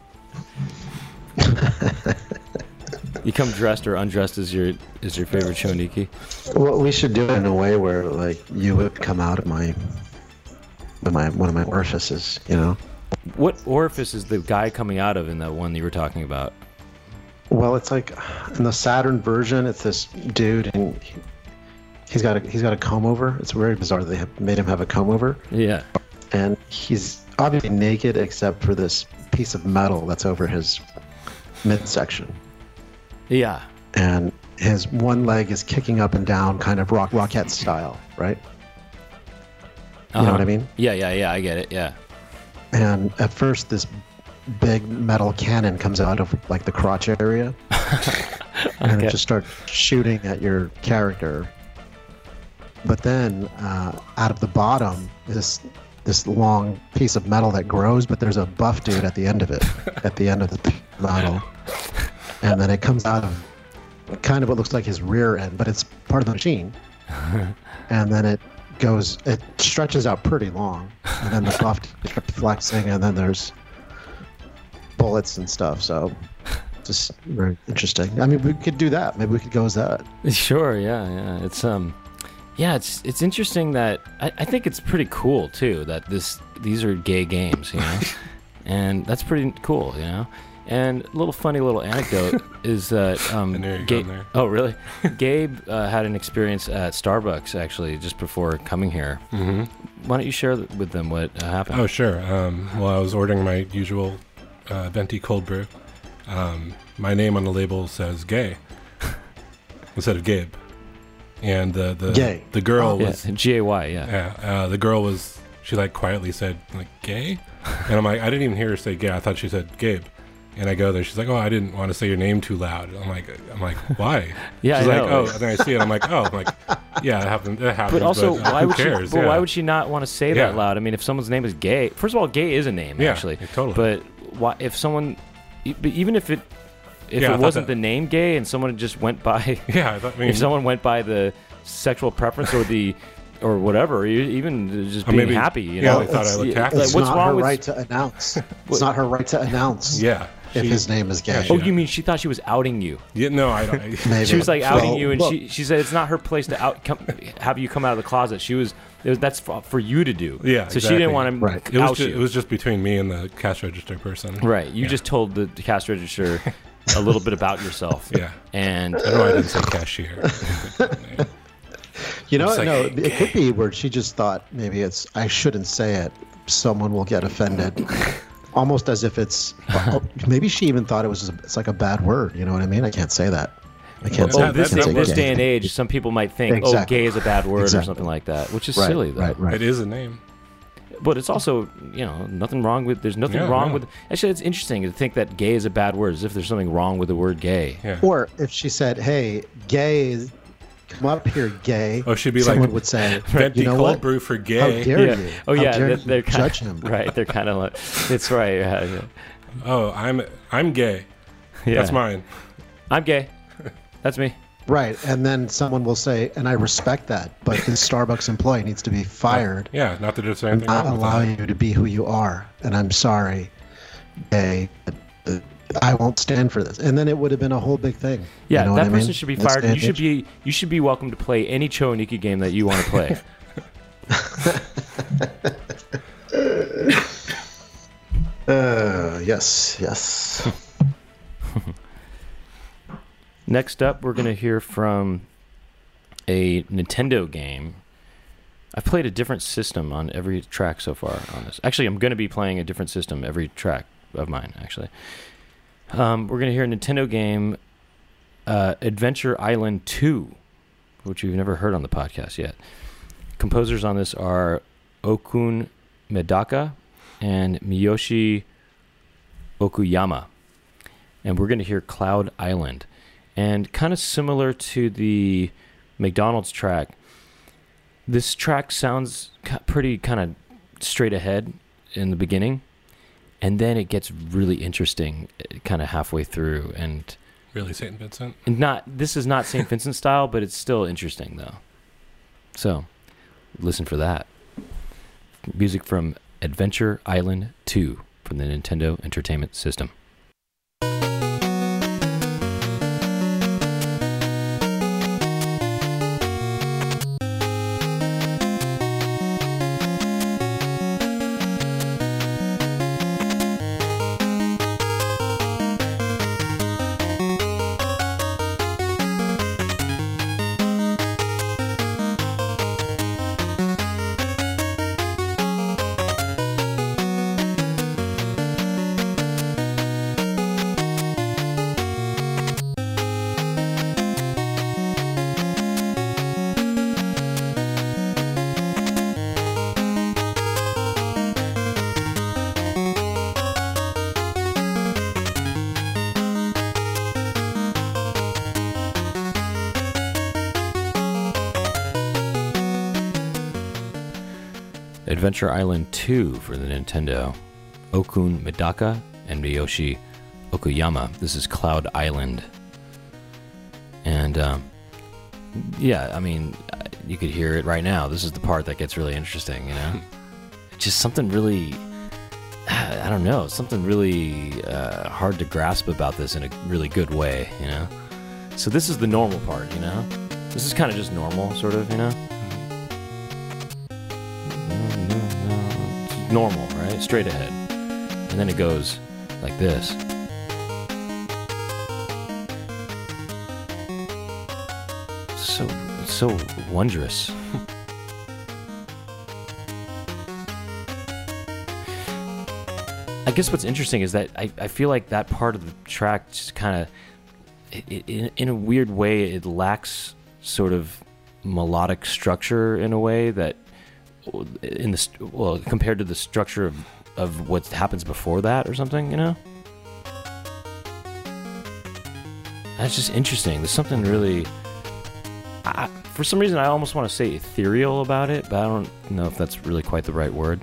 You come dressed or undressed as your favorite Choaniki. Well, we should do it in a way where, like, you would come out of one of my orifices, you know? What orifice is the guy coming out of in that one that you were talking about? Well, it's like in the Saturn version, it's this dude, and he's got a comb over. It's very bizarre that they have made him have a comb over. Yeah. And he's obviously naked except for this piece of metal that's over his midsection. Yeah. And his one leg is kicking up and down, kind of Rockette style, right? You know what I mean? Yeah, I get it, yeah. And at first, this big metal cannon comes out of, like, the crotch area. And it just starts shooting at your character. But then, out of the bottom, is this long piece of metal that grows, but there's a buff dude at the end of it, at the end of the model. And then it comes out of kind of what looks like his rear end, but it's part of the machine. And then it stretches out pretty long. And then the buff starts flexing, and then there's bullets and stuff. So just very interesting. I mean, we could do that. Maybe we could go as that. Sure, yeah. It's interesting that I think it's pretty cool too that these are gay games, you know, and that's pretty cool, you know. And a funny little anecdote is that Gabe. Oh, really? Gabe had an experience at Starbucks actually just before coming here. Mm-hmm. Why don't you share with them what happened? Oh, sure. Well, I was ordering my usual venti cold brew. My name on the label says "gay" instead of Gabe, and the girl was Gay. Yeah. The girl was. She like quietly said like "gay," and I'm like, I didn't even hear her say "gay." I thought she said "Gabe." And I go there. She's like, "Oh, I didn't want to say your name too loud." I'm like, "Why?" Yeah, she's I like, know. "Oh," and then I see it. I'm like, yeah, it happens. But also, why who would cares? she? But why would she not want to say that loud? I mean, if someone's name is Gay, first of all, Gay is a name actually. Totally. But why, if someone, but even if it wasn't the name Gay and someone just went by, if someone went by the sexual preference or whatever, even just being happy, you know. They thought I looked happy. It's not her right to announce. It's not her right to announce. Yeah. If his name is Gay. Oh, you mean she thought she was outing you? Yeah, no, I don't. She was like outing you, and she said it's not her place to have you come out of the closet. That's for you to do. Yeah, so exactly. She didn't want to out you. It was just between me and the cash register person. Right. You just told the cash register a little bit about yourself. Yeah. And I know I didn't say cashier. You know, it could be where she just thought maybe I shouldn't say it. Someone will get offended. Almost as if it's maybe she even thought it's like a bad word. You know what I mean? I can't say that. I can't say this day and age, some people might think, gay is a bad word or something like that, which is silly though. Right. It is a name. But it's also, you know, nothing wrong with. There's nothing wrong with. Actually, it's interesting to think that gay is a bad word, as if there's something wrong with the word gay. Yeah. Or if she said, "Hey, gay, come up here, gay." Oh, she'd be someone would say, "Venti cold brew for gay." How dare you? Oh, yeah. They're judge him. Right. They're kind of like, it's right. Yeah. Oh, I'm gay. Yeah. That's mine. I'm gay. That's me. Right, and then someone will say, and I respect that, but this Starbucks employee needs to be fired. Yeah, not to do anything not wrong allow with you to be who you are, and I'm sorry, gay. I won't stand for this. And then it would have been a whole big thing. Yeah, you know that person should be fired. You should be welcome to play any Choaniki game that you want to play. Yes. Next up, we're going to hear from a Nintendo game. I've played a different system on every track so far on this. Actually, I'm going to be playing a different system every track of mine, actually. We're going to hear a Nintendo game, Adventure Island 2, which you've never heard on the podcast yet. Composers on this are Okun Medaka and Miyoshi Okuyama. And we're going to hear Cloud Island. And kind of similar to the McDonald's track, this track sounds pretty kind of straight ahead in the beginning, and then it gets really interesting kind of halfway through. And really St. Vincent? This is not St. Vincent style, but it's still interesting, though. So, listen for that. Music from Adventure Island 2 from the Nintendo Entertainment System. Adventure Island 2 for the Nintendo. Okun Medaka and Miyoshi Okuyama. This is Cloud Island. And, yeah, I mean, you could hear it right now. This is the part that gets really interesting, you know? Just something really, I don't know, something really hard to grasp about this in a really good way, you know? So this is the normal part, you know? This is kind of just normal, sort of, you know? Normal, right? Straight ahead. And then it goes like this. So wondrous. I guess what's interesting is that I feel like that part of the track just kind of, in a weird way, it lacks sort of melodic structure in a way that, compared to the structure of what happens before that or something, you know? That's just interesting. There's something really, for some reason I almost want to say ethereal about it, but I don't know if that's really quite the right word.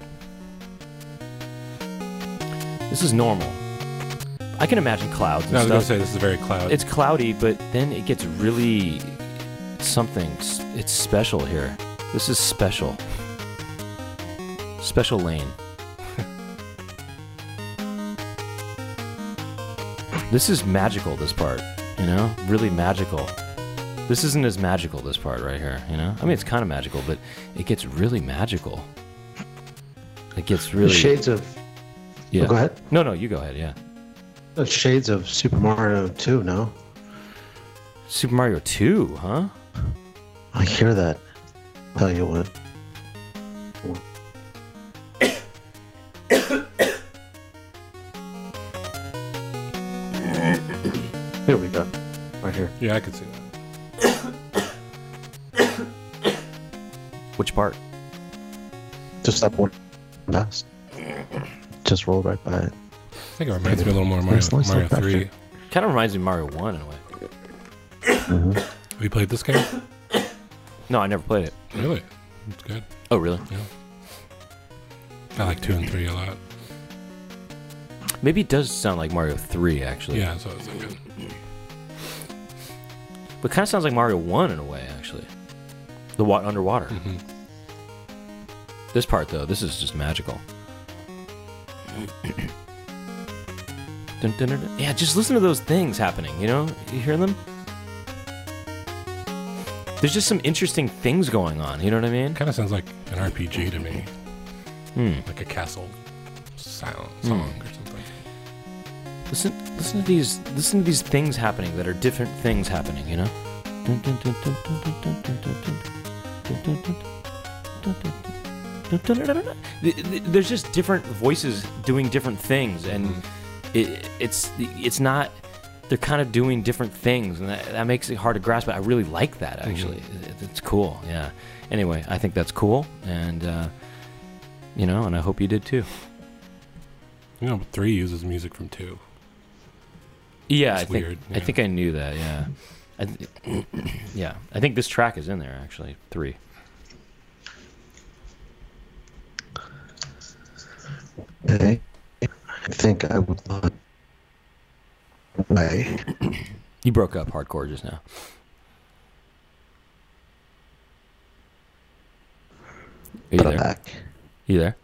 This is normal. I can imagine clouds and stuff. I was going to say, this is very cloudy. It's cloudy, but then it gets really something. It's special here. This is special. Special lane. This is magical, this part, you know? Really magical. This isn't as magical, this part right here, you know? I mean, it's kind of magical, but it gets really magical. It gets really... Shades of... Yeah. Oh, go ahead. No, you go ahead, yeah. The shades of Super Mario 2, no? Super Mario 2, huh? I hear that. Tell you what. Here we go. Right here. Yeah, I could see that. Which part? Just that one. Last. Just roll right by it. I think it reminds me a little more of Mario 3. Kind of reminds me of Mario 1 in a way. Mm-hmm. Have you played this game? No, I never played it. Really? It's good. Oh, really? Yeah. I like 2 and 3 a lot. Maybe it does sound like Mario 3, actually. Yeah, that's what I was thinking. But it kind of sounds like Mario 1 in a way, actually. The underwater. Mm-hmm. This part, though, this is just magical. Dun, dun, dun, dun. Yeah, just listen to those things happening, you know? You hear them? There's just some interesting things going on, you know what I mean? Kind of sounds like an RPG to me. Hmm. Like a castle song or something. Listen to these things happening that are different things happening, you know? There's just different voices doing different things, and it's not. They're kind of doing different things, and that makes it hard to grasp. But I really like that, actually. It's cool. Yeah. Anyway, I think that's cool, and and I hope you did too. 3 uses music from 2. Yeah, I think I knew that. Yeah, yeah. I think this track is in there actually. 3. Okay, I think I would like. You broke up hardcore just now. Are you there? Back. You there?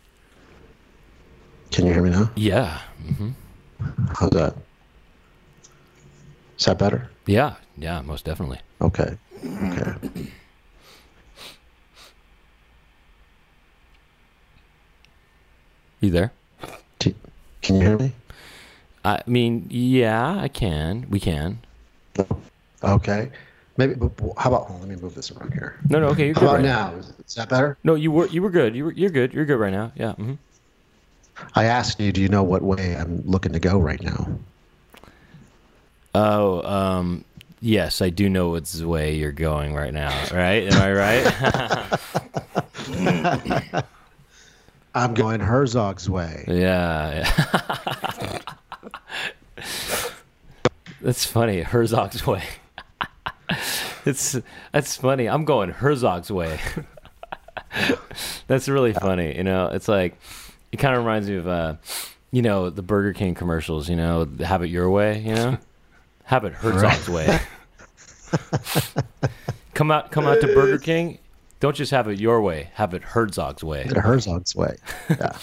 Can you hear me now? Yeah. Mm-hmm. How's that? Is that better? Yeah, most definitely. Okay. You there? Can you hear me? I mean, yeah, I can. We can. Okay. Maybe. How about? Let me move this around here. No. Okay, you're good. How about now? Is that better? No, you were good. You're good. You're good right now. Yeah. Mm-hmm. I asked you, do you know what way I'm looking to go right now? Oh, yes, I do know which way you're going right now. Right? Am I right? I'm going Herzog's way. Yeah. That's funny. Herzog's way. That's funny. I'm going Herzog's way. That's really funny. It's like, it kind of reminds me of, the Burger King commercials, have it your way, have it Herzog's way. Come out to Burger King. Don't just have it your way. Have it Herzog's way. Have it Herzog's way. Yeah.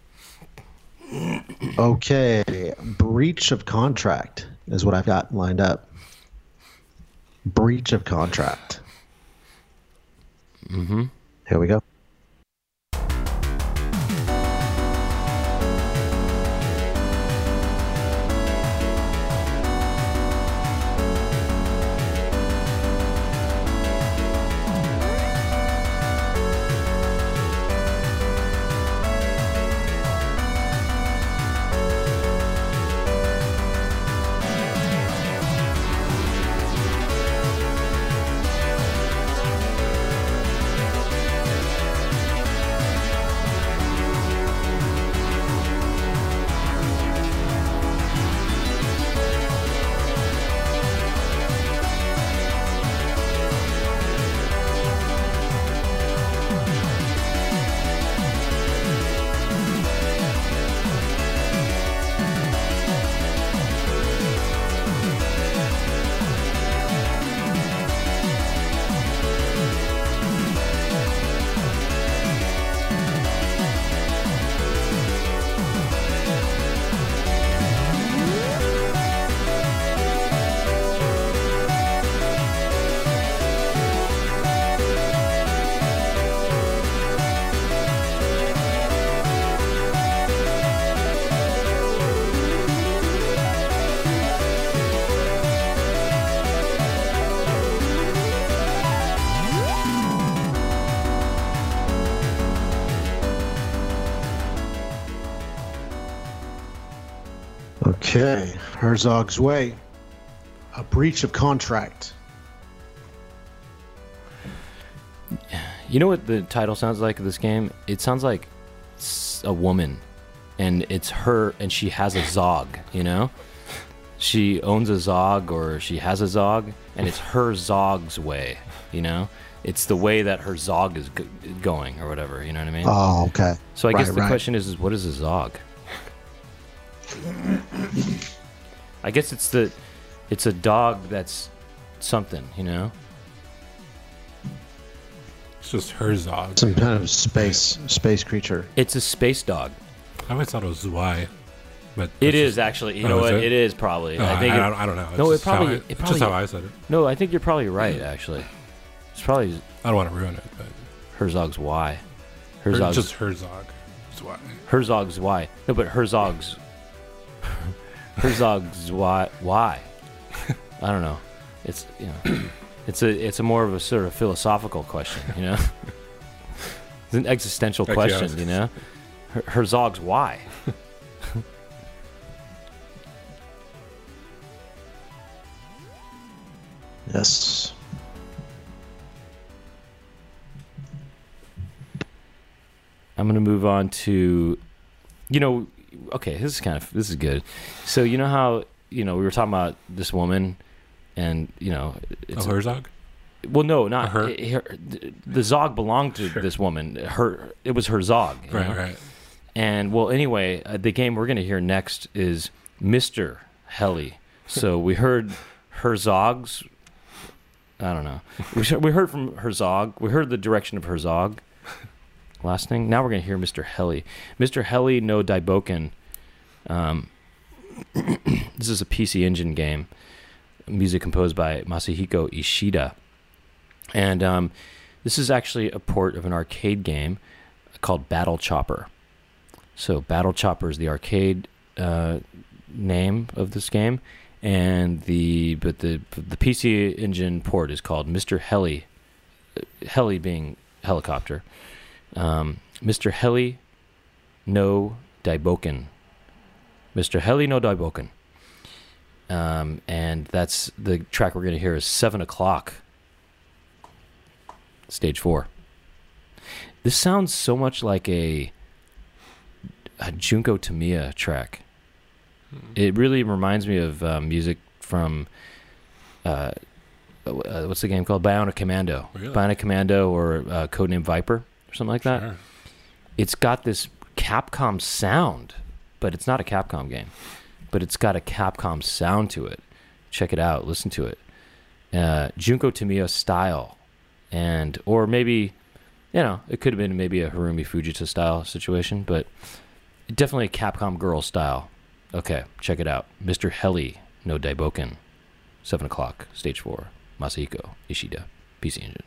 Okay. Breach of contract is what I've got lined up. Breach of contract. Mm-hmm. Here we go. Okay, Herzog's way. A breach of contract. You know what the title sounds like of this game? It sounds like a woman, and it's her, and she has a Zog, She owns a Zog, or she has a Zog, and it's her Zog's way, It's the way that her Zog is going, or whatever, you know what I mean? Oh, okay. So I guess the question is what is a Zog? I guess it's a dog that's something, It's just Herzog. Some kind of space creature. It's a space dog. I always thought it was Zwei, but it is actually. You know what? It is probably. No, I don't know. It's no, it's just how I said it. No, I think you're probably right. Actually, it's probably. I don't want to ruin it, but Herzog's Y. Just Herzog. Zwei. Herzog's Y. No, but Herzog's Herzog's why? I don't know. It's it's a more of a sort of philosophical question, It's an existential question, Herzog's why? Yes. I'm going to move on to, okay, this is good. So you know how, we were talking about this woman and, it's Herzog? Well, no, not her. The Zog belonged to this woman. It was her Zog. Right. And well, anyway, the game we're going to hear next is Mr. Heli. So we heard Herzog's. I don't know. We heard from Herzog. We heard the direction of Herzog. Last thing. Now we're going to hear Mr. Heli. Mr. Heli no Daiboken. This is a PC Engine game. Music composed by Masahiko Ishida. And this is actually a port of an arcade game called Battle Chopper. So Battle Chopper is the arcade name of this game, and the PC Engine port is called Mr. Heli. Heli being helicopter. Mr. Heli no Daiboken. Mr. Heli no Daiboken. And that's the track we're going to hear is 7 o'clock. Stage 4. This sounds so much like a Junko Tamiya track. It really reminds me of music from what's the game called? Bionic Commando. Really? Bionic Commando or Codename Viper or something like that. Sure. It's got this Capcom sound, but it's not a Capcom game. But it's got a Capcom sound to it. Check it out. Listen to it. Junko Tamiya style. Or maybe, it could have been maybe a Harumi Fujita style situation, but definitely a Capcom girl style. Okay, check it out. Mr. Heli no Daiboken. 7 o'clock, stage 4. Masahiko Ishida, PC Engine.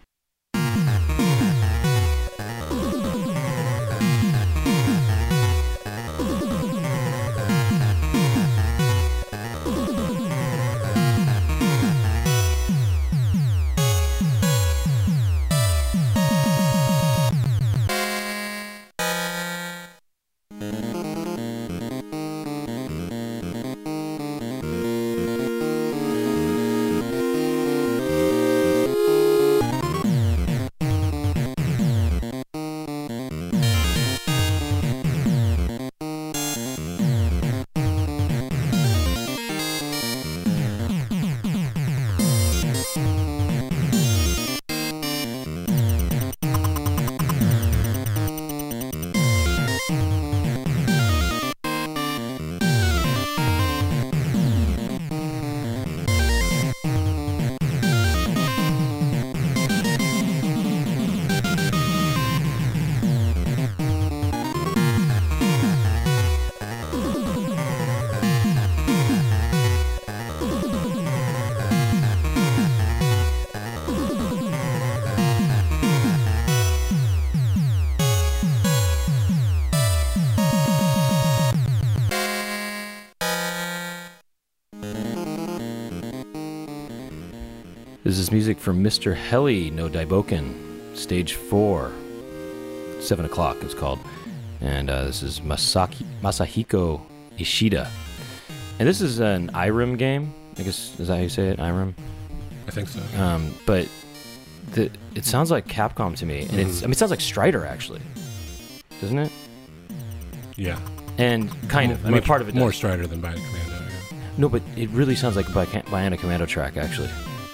This is music from Mr. Heli no Daiboken, stage 4. 7 o'clock it's called. And this is Masahiko Ishida. And this is an Irem game. I guess, is that how you say it? Irem? I think so. But it sounds like Capcom to me. And it sounds like Strider, actually. Doesn't it? Yeah. And kind of. I mean, part of it more does. Strider than Bionic Commando, yeah. No, but it really sounds like a Bionic Commando track, actually.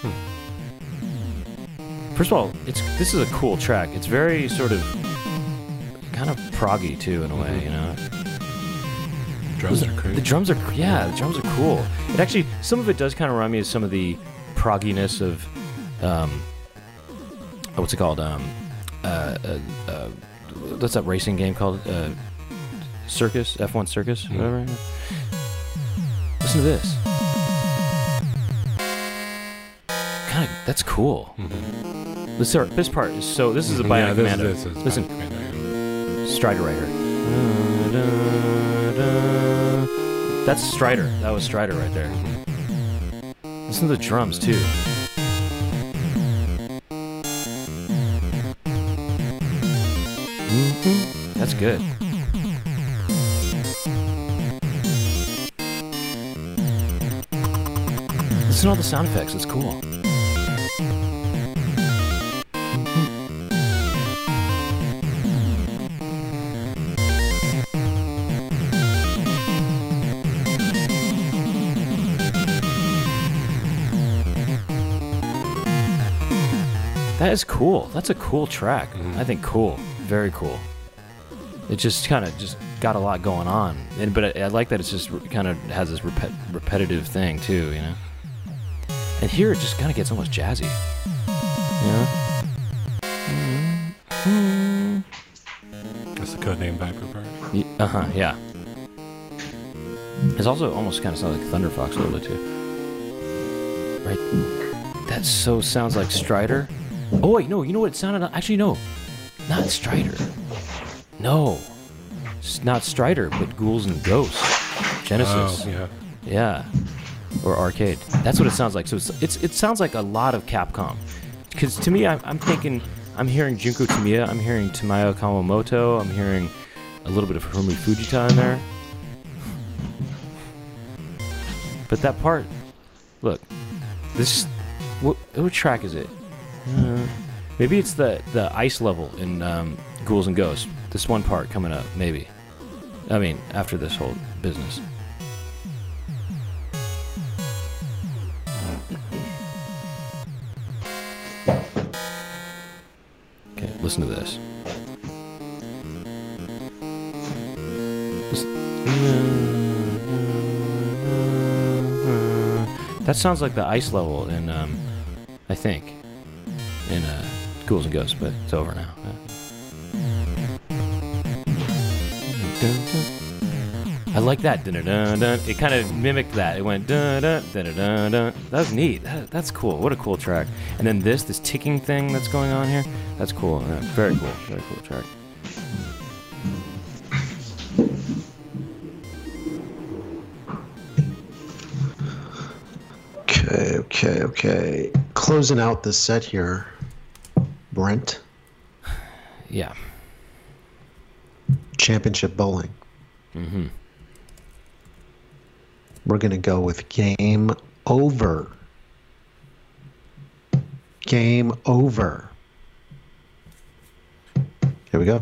First of all, this is a cool track. It's very sort of kind of proggy too in a way, Drums are crazy. The drums are cool. It actually, some of it does kind of remind me of some of the progginess of what's it called? What's that racing game called? Circus, F1 Circus, whatever. Listen to this. Kind of, that's cool. This part is so. This is a Bionic Commando. Listen, Bionic Commando, Strider right here. That's Strider. That was Strider right there. Listen to the drums, too. That's good. Listen to all the sound effects. It's cool. That is cool. That's a cool track. I think cool. Very cool. It just kind of just got a lot going on. But I like that it's just kind of has this repetitive thing too, you know? And here it just kind of gets almost jazzy. You know? That's the codename Viper part. Yeah. It's also almost kind of sounds like Thunder Fox a little bit too. Right? That so sounds like Strider. Oh wait, no, you know what it sounded like? Actually, no. Not Strider. No. It's not Strider, but Ghouls and Ghosts. Genesis. Oh, yeah. Yeah. Or Arcade. That's what it sounds like. So it sounds like a lot of Capcom. Because to me, I'm thinking, I'm hearing Junko Tamiya, I'm hearing Tamayo Kawamoto, I'm hearing a little bit of Hiromu Fujita in there. But that part, look, this, what track is it? Maybe it's the ice level in Ghouls and Ghosts. This one part coming up, maybe. I mean, after this whole business. Okay, listen to this. That sounds like the ice level in, I think, in Ghouls and Ghosts, but it's over now. I like that. It kind of mimicked that. It went dun dun dun dun dun. That was neat. That's cool. What a cool track. And then this ticking thing that's going on here. That's cool. Yeah, very cool. Very cool track. Okay. Closing out the set here, Brent. Yeah. Championship Bowling. Mm-hmm. We're going to go with Game Over. Game Over. Here we go.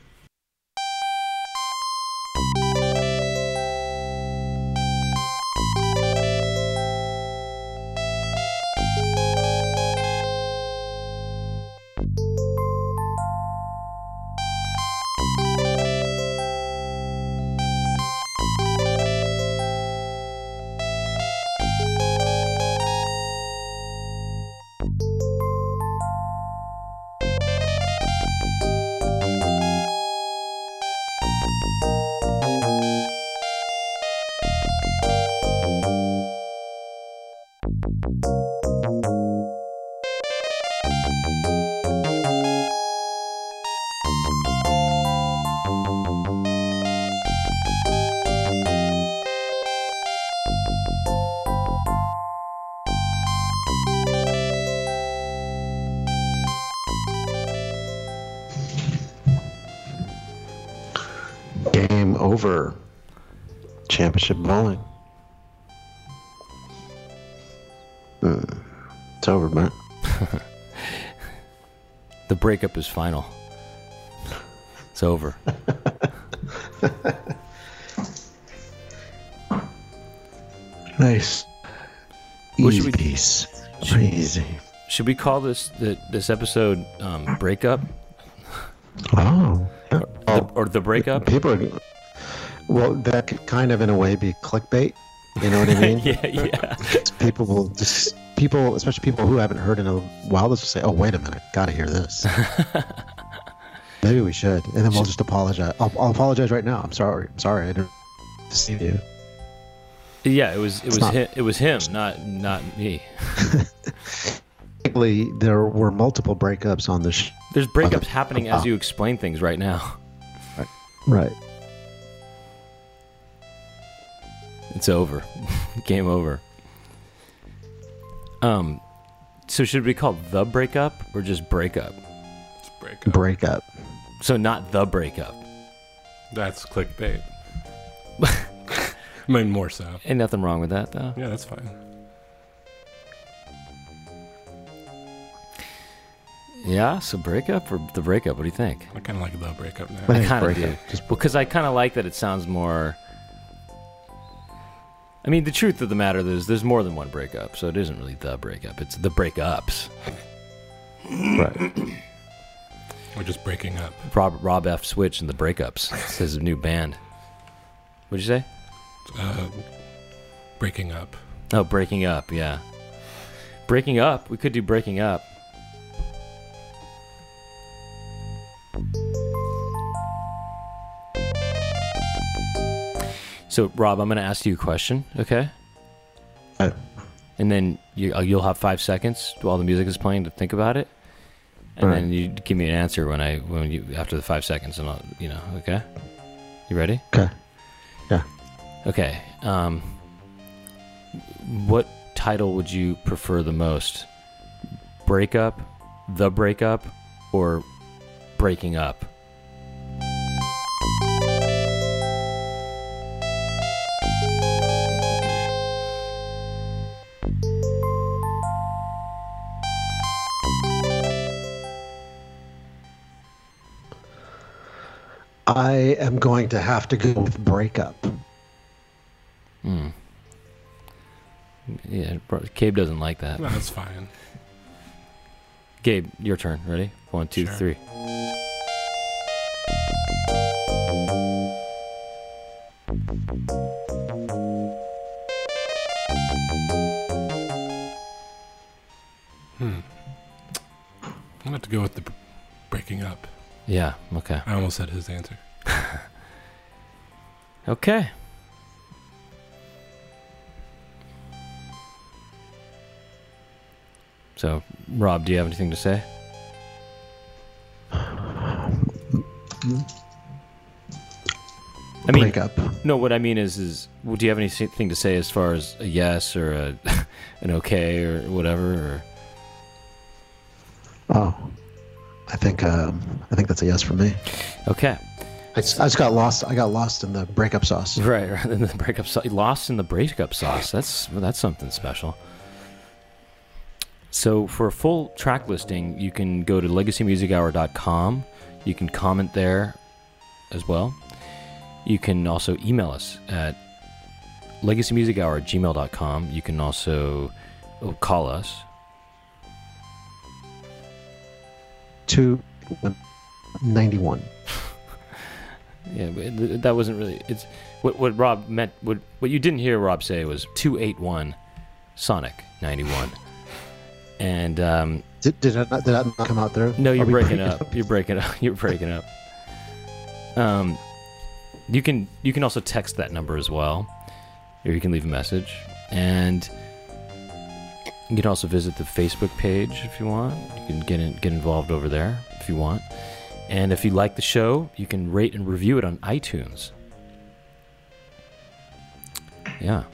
Game Over. Championship Bowling. It's over, man. The breakup is final. It's over. Nice. Easy piece. Easy. Should we call this episode Breakup? Oh. Or the breakup? Well, that could kind of in a way be clickbait. You know what I mean? Yeah. People, especially people who haven't heard in a while, they'll just say, "Oh, wait a minute, gotta hear this." Maybe we should, and then we'll just apologize. I'll apologize right now. I'm sorry. I didn't deceive you. Yeah, it was him, not me. Technically, there were multiple breakups on the There's breakups happening as you explain things right now. Right. It's over. Game over. So should it be called The Breakup or just Breakup? It's Breakup. Breakup. So not The Breakup. That's clickbait. I mean, more so. Ain't nothing wrong with that, though. Yeah, that's fine. Yeah, so Breakup or The Breakup? What do you think? I kind of like The Breakup now. I I think kind of Breakup. do. Just Because I kind of like that it sounds more... I mean, the truth of the matter is there's more than one breakup, so it isn't really The Breakup. It's The Breakups. right. We're just breaking up. Rob F. Switch and The Breakups. It's his new band. What'd you say? Breaking up. Oh, Breaking Up, yeah. Breaking Up. We could do Breaking Up. So, Rob, I'm going to ask you a question, okay? And then you'll have 5 seconds while the music is playing to think about it, and then you give me an answer when you after the 5 seconds, and I'll, okay? You ready? Okay. Yeah. Okay. What title would you prefer the most? Breakup, The Breakup, or Breaking Up? I am going to have to go with Breakup. Yeah, Gabe doesn't like that. No, that's fine. Gabe, your turn. Ready? 1, 2, Sure. 3. I'm going to have to go with the Breaking Up. Yeah, okay. I almost said his answer. Okay. So, Rob, do you have anything to say? I mean, Breakup. no, what I mean is do you have anything to say as far as a yes or an okay or whatever? Or? Oh, I think that's a yes for me. Okay. I just got lost. I got lost in the breakup sauce. Right, rather than the breakup sauce. Lost in the breakup sauce. That's something special. So for a full track listing, you can go to legacymusichour.com. You can comment there as well. You can also email us at legacymusichour@gmail.com. You can also call us. 291. Yeah, but that wasn't really. It's what Rob meant. What you didn't hear Rob say was 281 Sonic 91. And Did that not come out there? no, you're Are we breaking up. You're breaking up. You're breaking up. You can also text that number as well, or you can leave a message, and you can also visit the Facebook page if you want. You can get involved over there if you want. And if you like the show, you can rate and review it on iTunes. Yeah.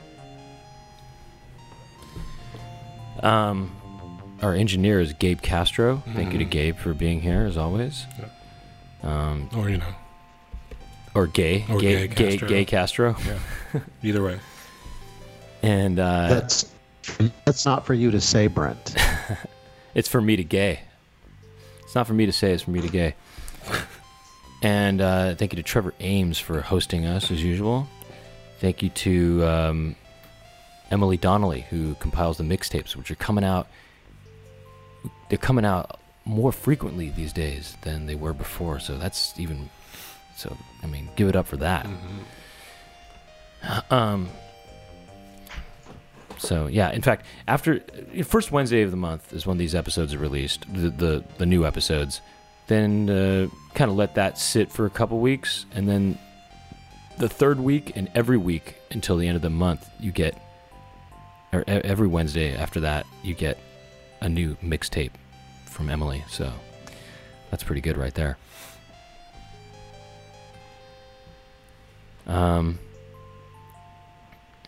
Our engineer is Gabe Castro. Thank you to Gabe for being here, as always. Yeah. Or Gay. Or Gay Castro. Yeah. Either way. And That's not for you to say, Brent. it's for me to gay. It's not for me to say, it's for me to gay. And thank you to Trevor Ames for hosting us, as usual. Thank you to Emily Donnelly, who compiles the mixtapes, which are coming out. They're coming out more frequently these days than they were before, so that's even... So, I mean, give it up for that. Mm-hmm. So, yeah, in fact, after... First Wednesday of the month is when these episodes are released, the new episodes. Then kind of let that sit for a couple weeks, and then the third week and every week until the end of the month, you get... Or every Wednesday after that, you get a new mixtape from Emily. So, that's pretty good right there.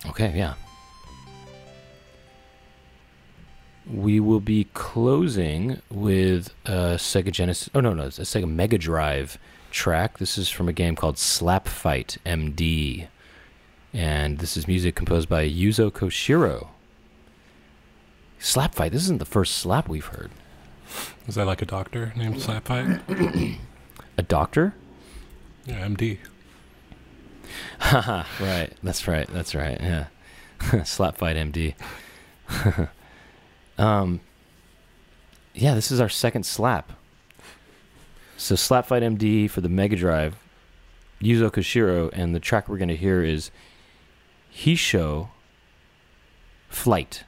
Okay, yeah. We will be closing with a Sega Genesis. Oh, no, it's a Sega Mega Drive track. This is from a game called Slap Fight MD. And this is music composed by Yuzo Koshiro. Slap Fight. This isn't the first slap we've heard. Is that like a doctor named Slap Fight? A doctor? Yeah, MD. Haha, right. That's right. Yeah. Slap Fight MD. Yeah, this is our second slap. So Slap Fight MD for the Mega Drive, Yuzo Koshiro, and the track we're going to hear is Hisho Flight.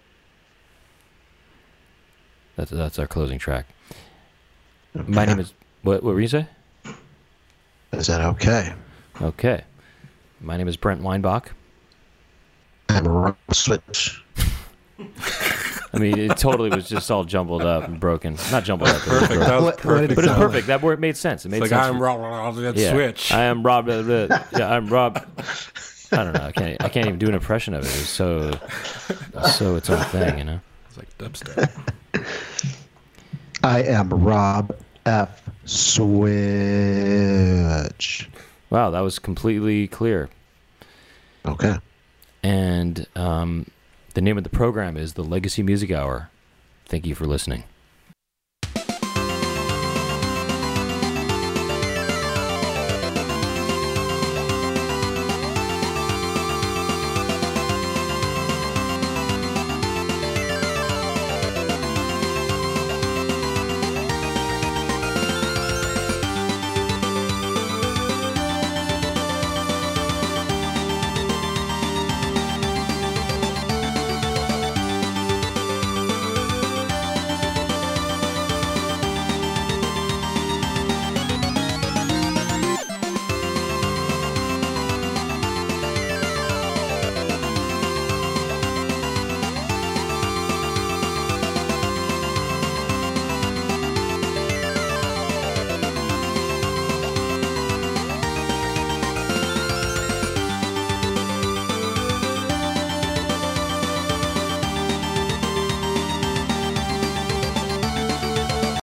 That's our closing track. Okay. My name is... What were you say? Is that okay? Okay. My name is Brent Weinbach. I'm Rob Switch. I mean, it totally was just all jumbled up and broken. Not jumbled up. Perfect. That was perfect. But it's perfect. That word made sense. It made sense. I'm Rob. Switch. I am Rob. Yeah, I'm Rob. I don't know. I can't even do an impression of it. It was so its own thing, you know. It's like dubstep. I am Rob F. Switch. Wow, that was completely clear. Okay. And the name of the program is the Legacy Music Hour. Thank you for listening.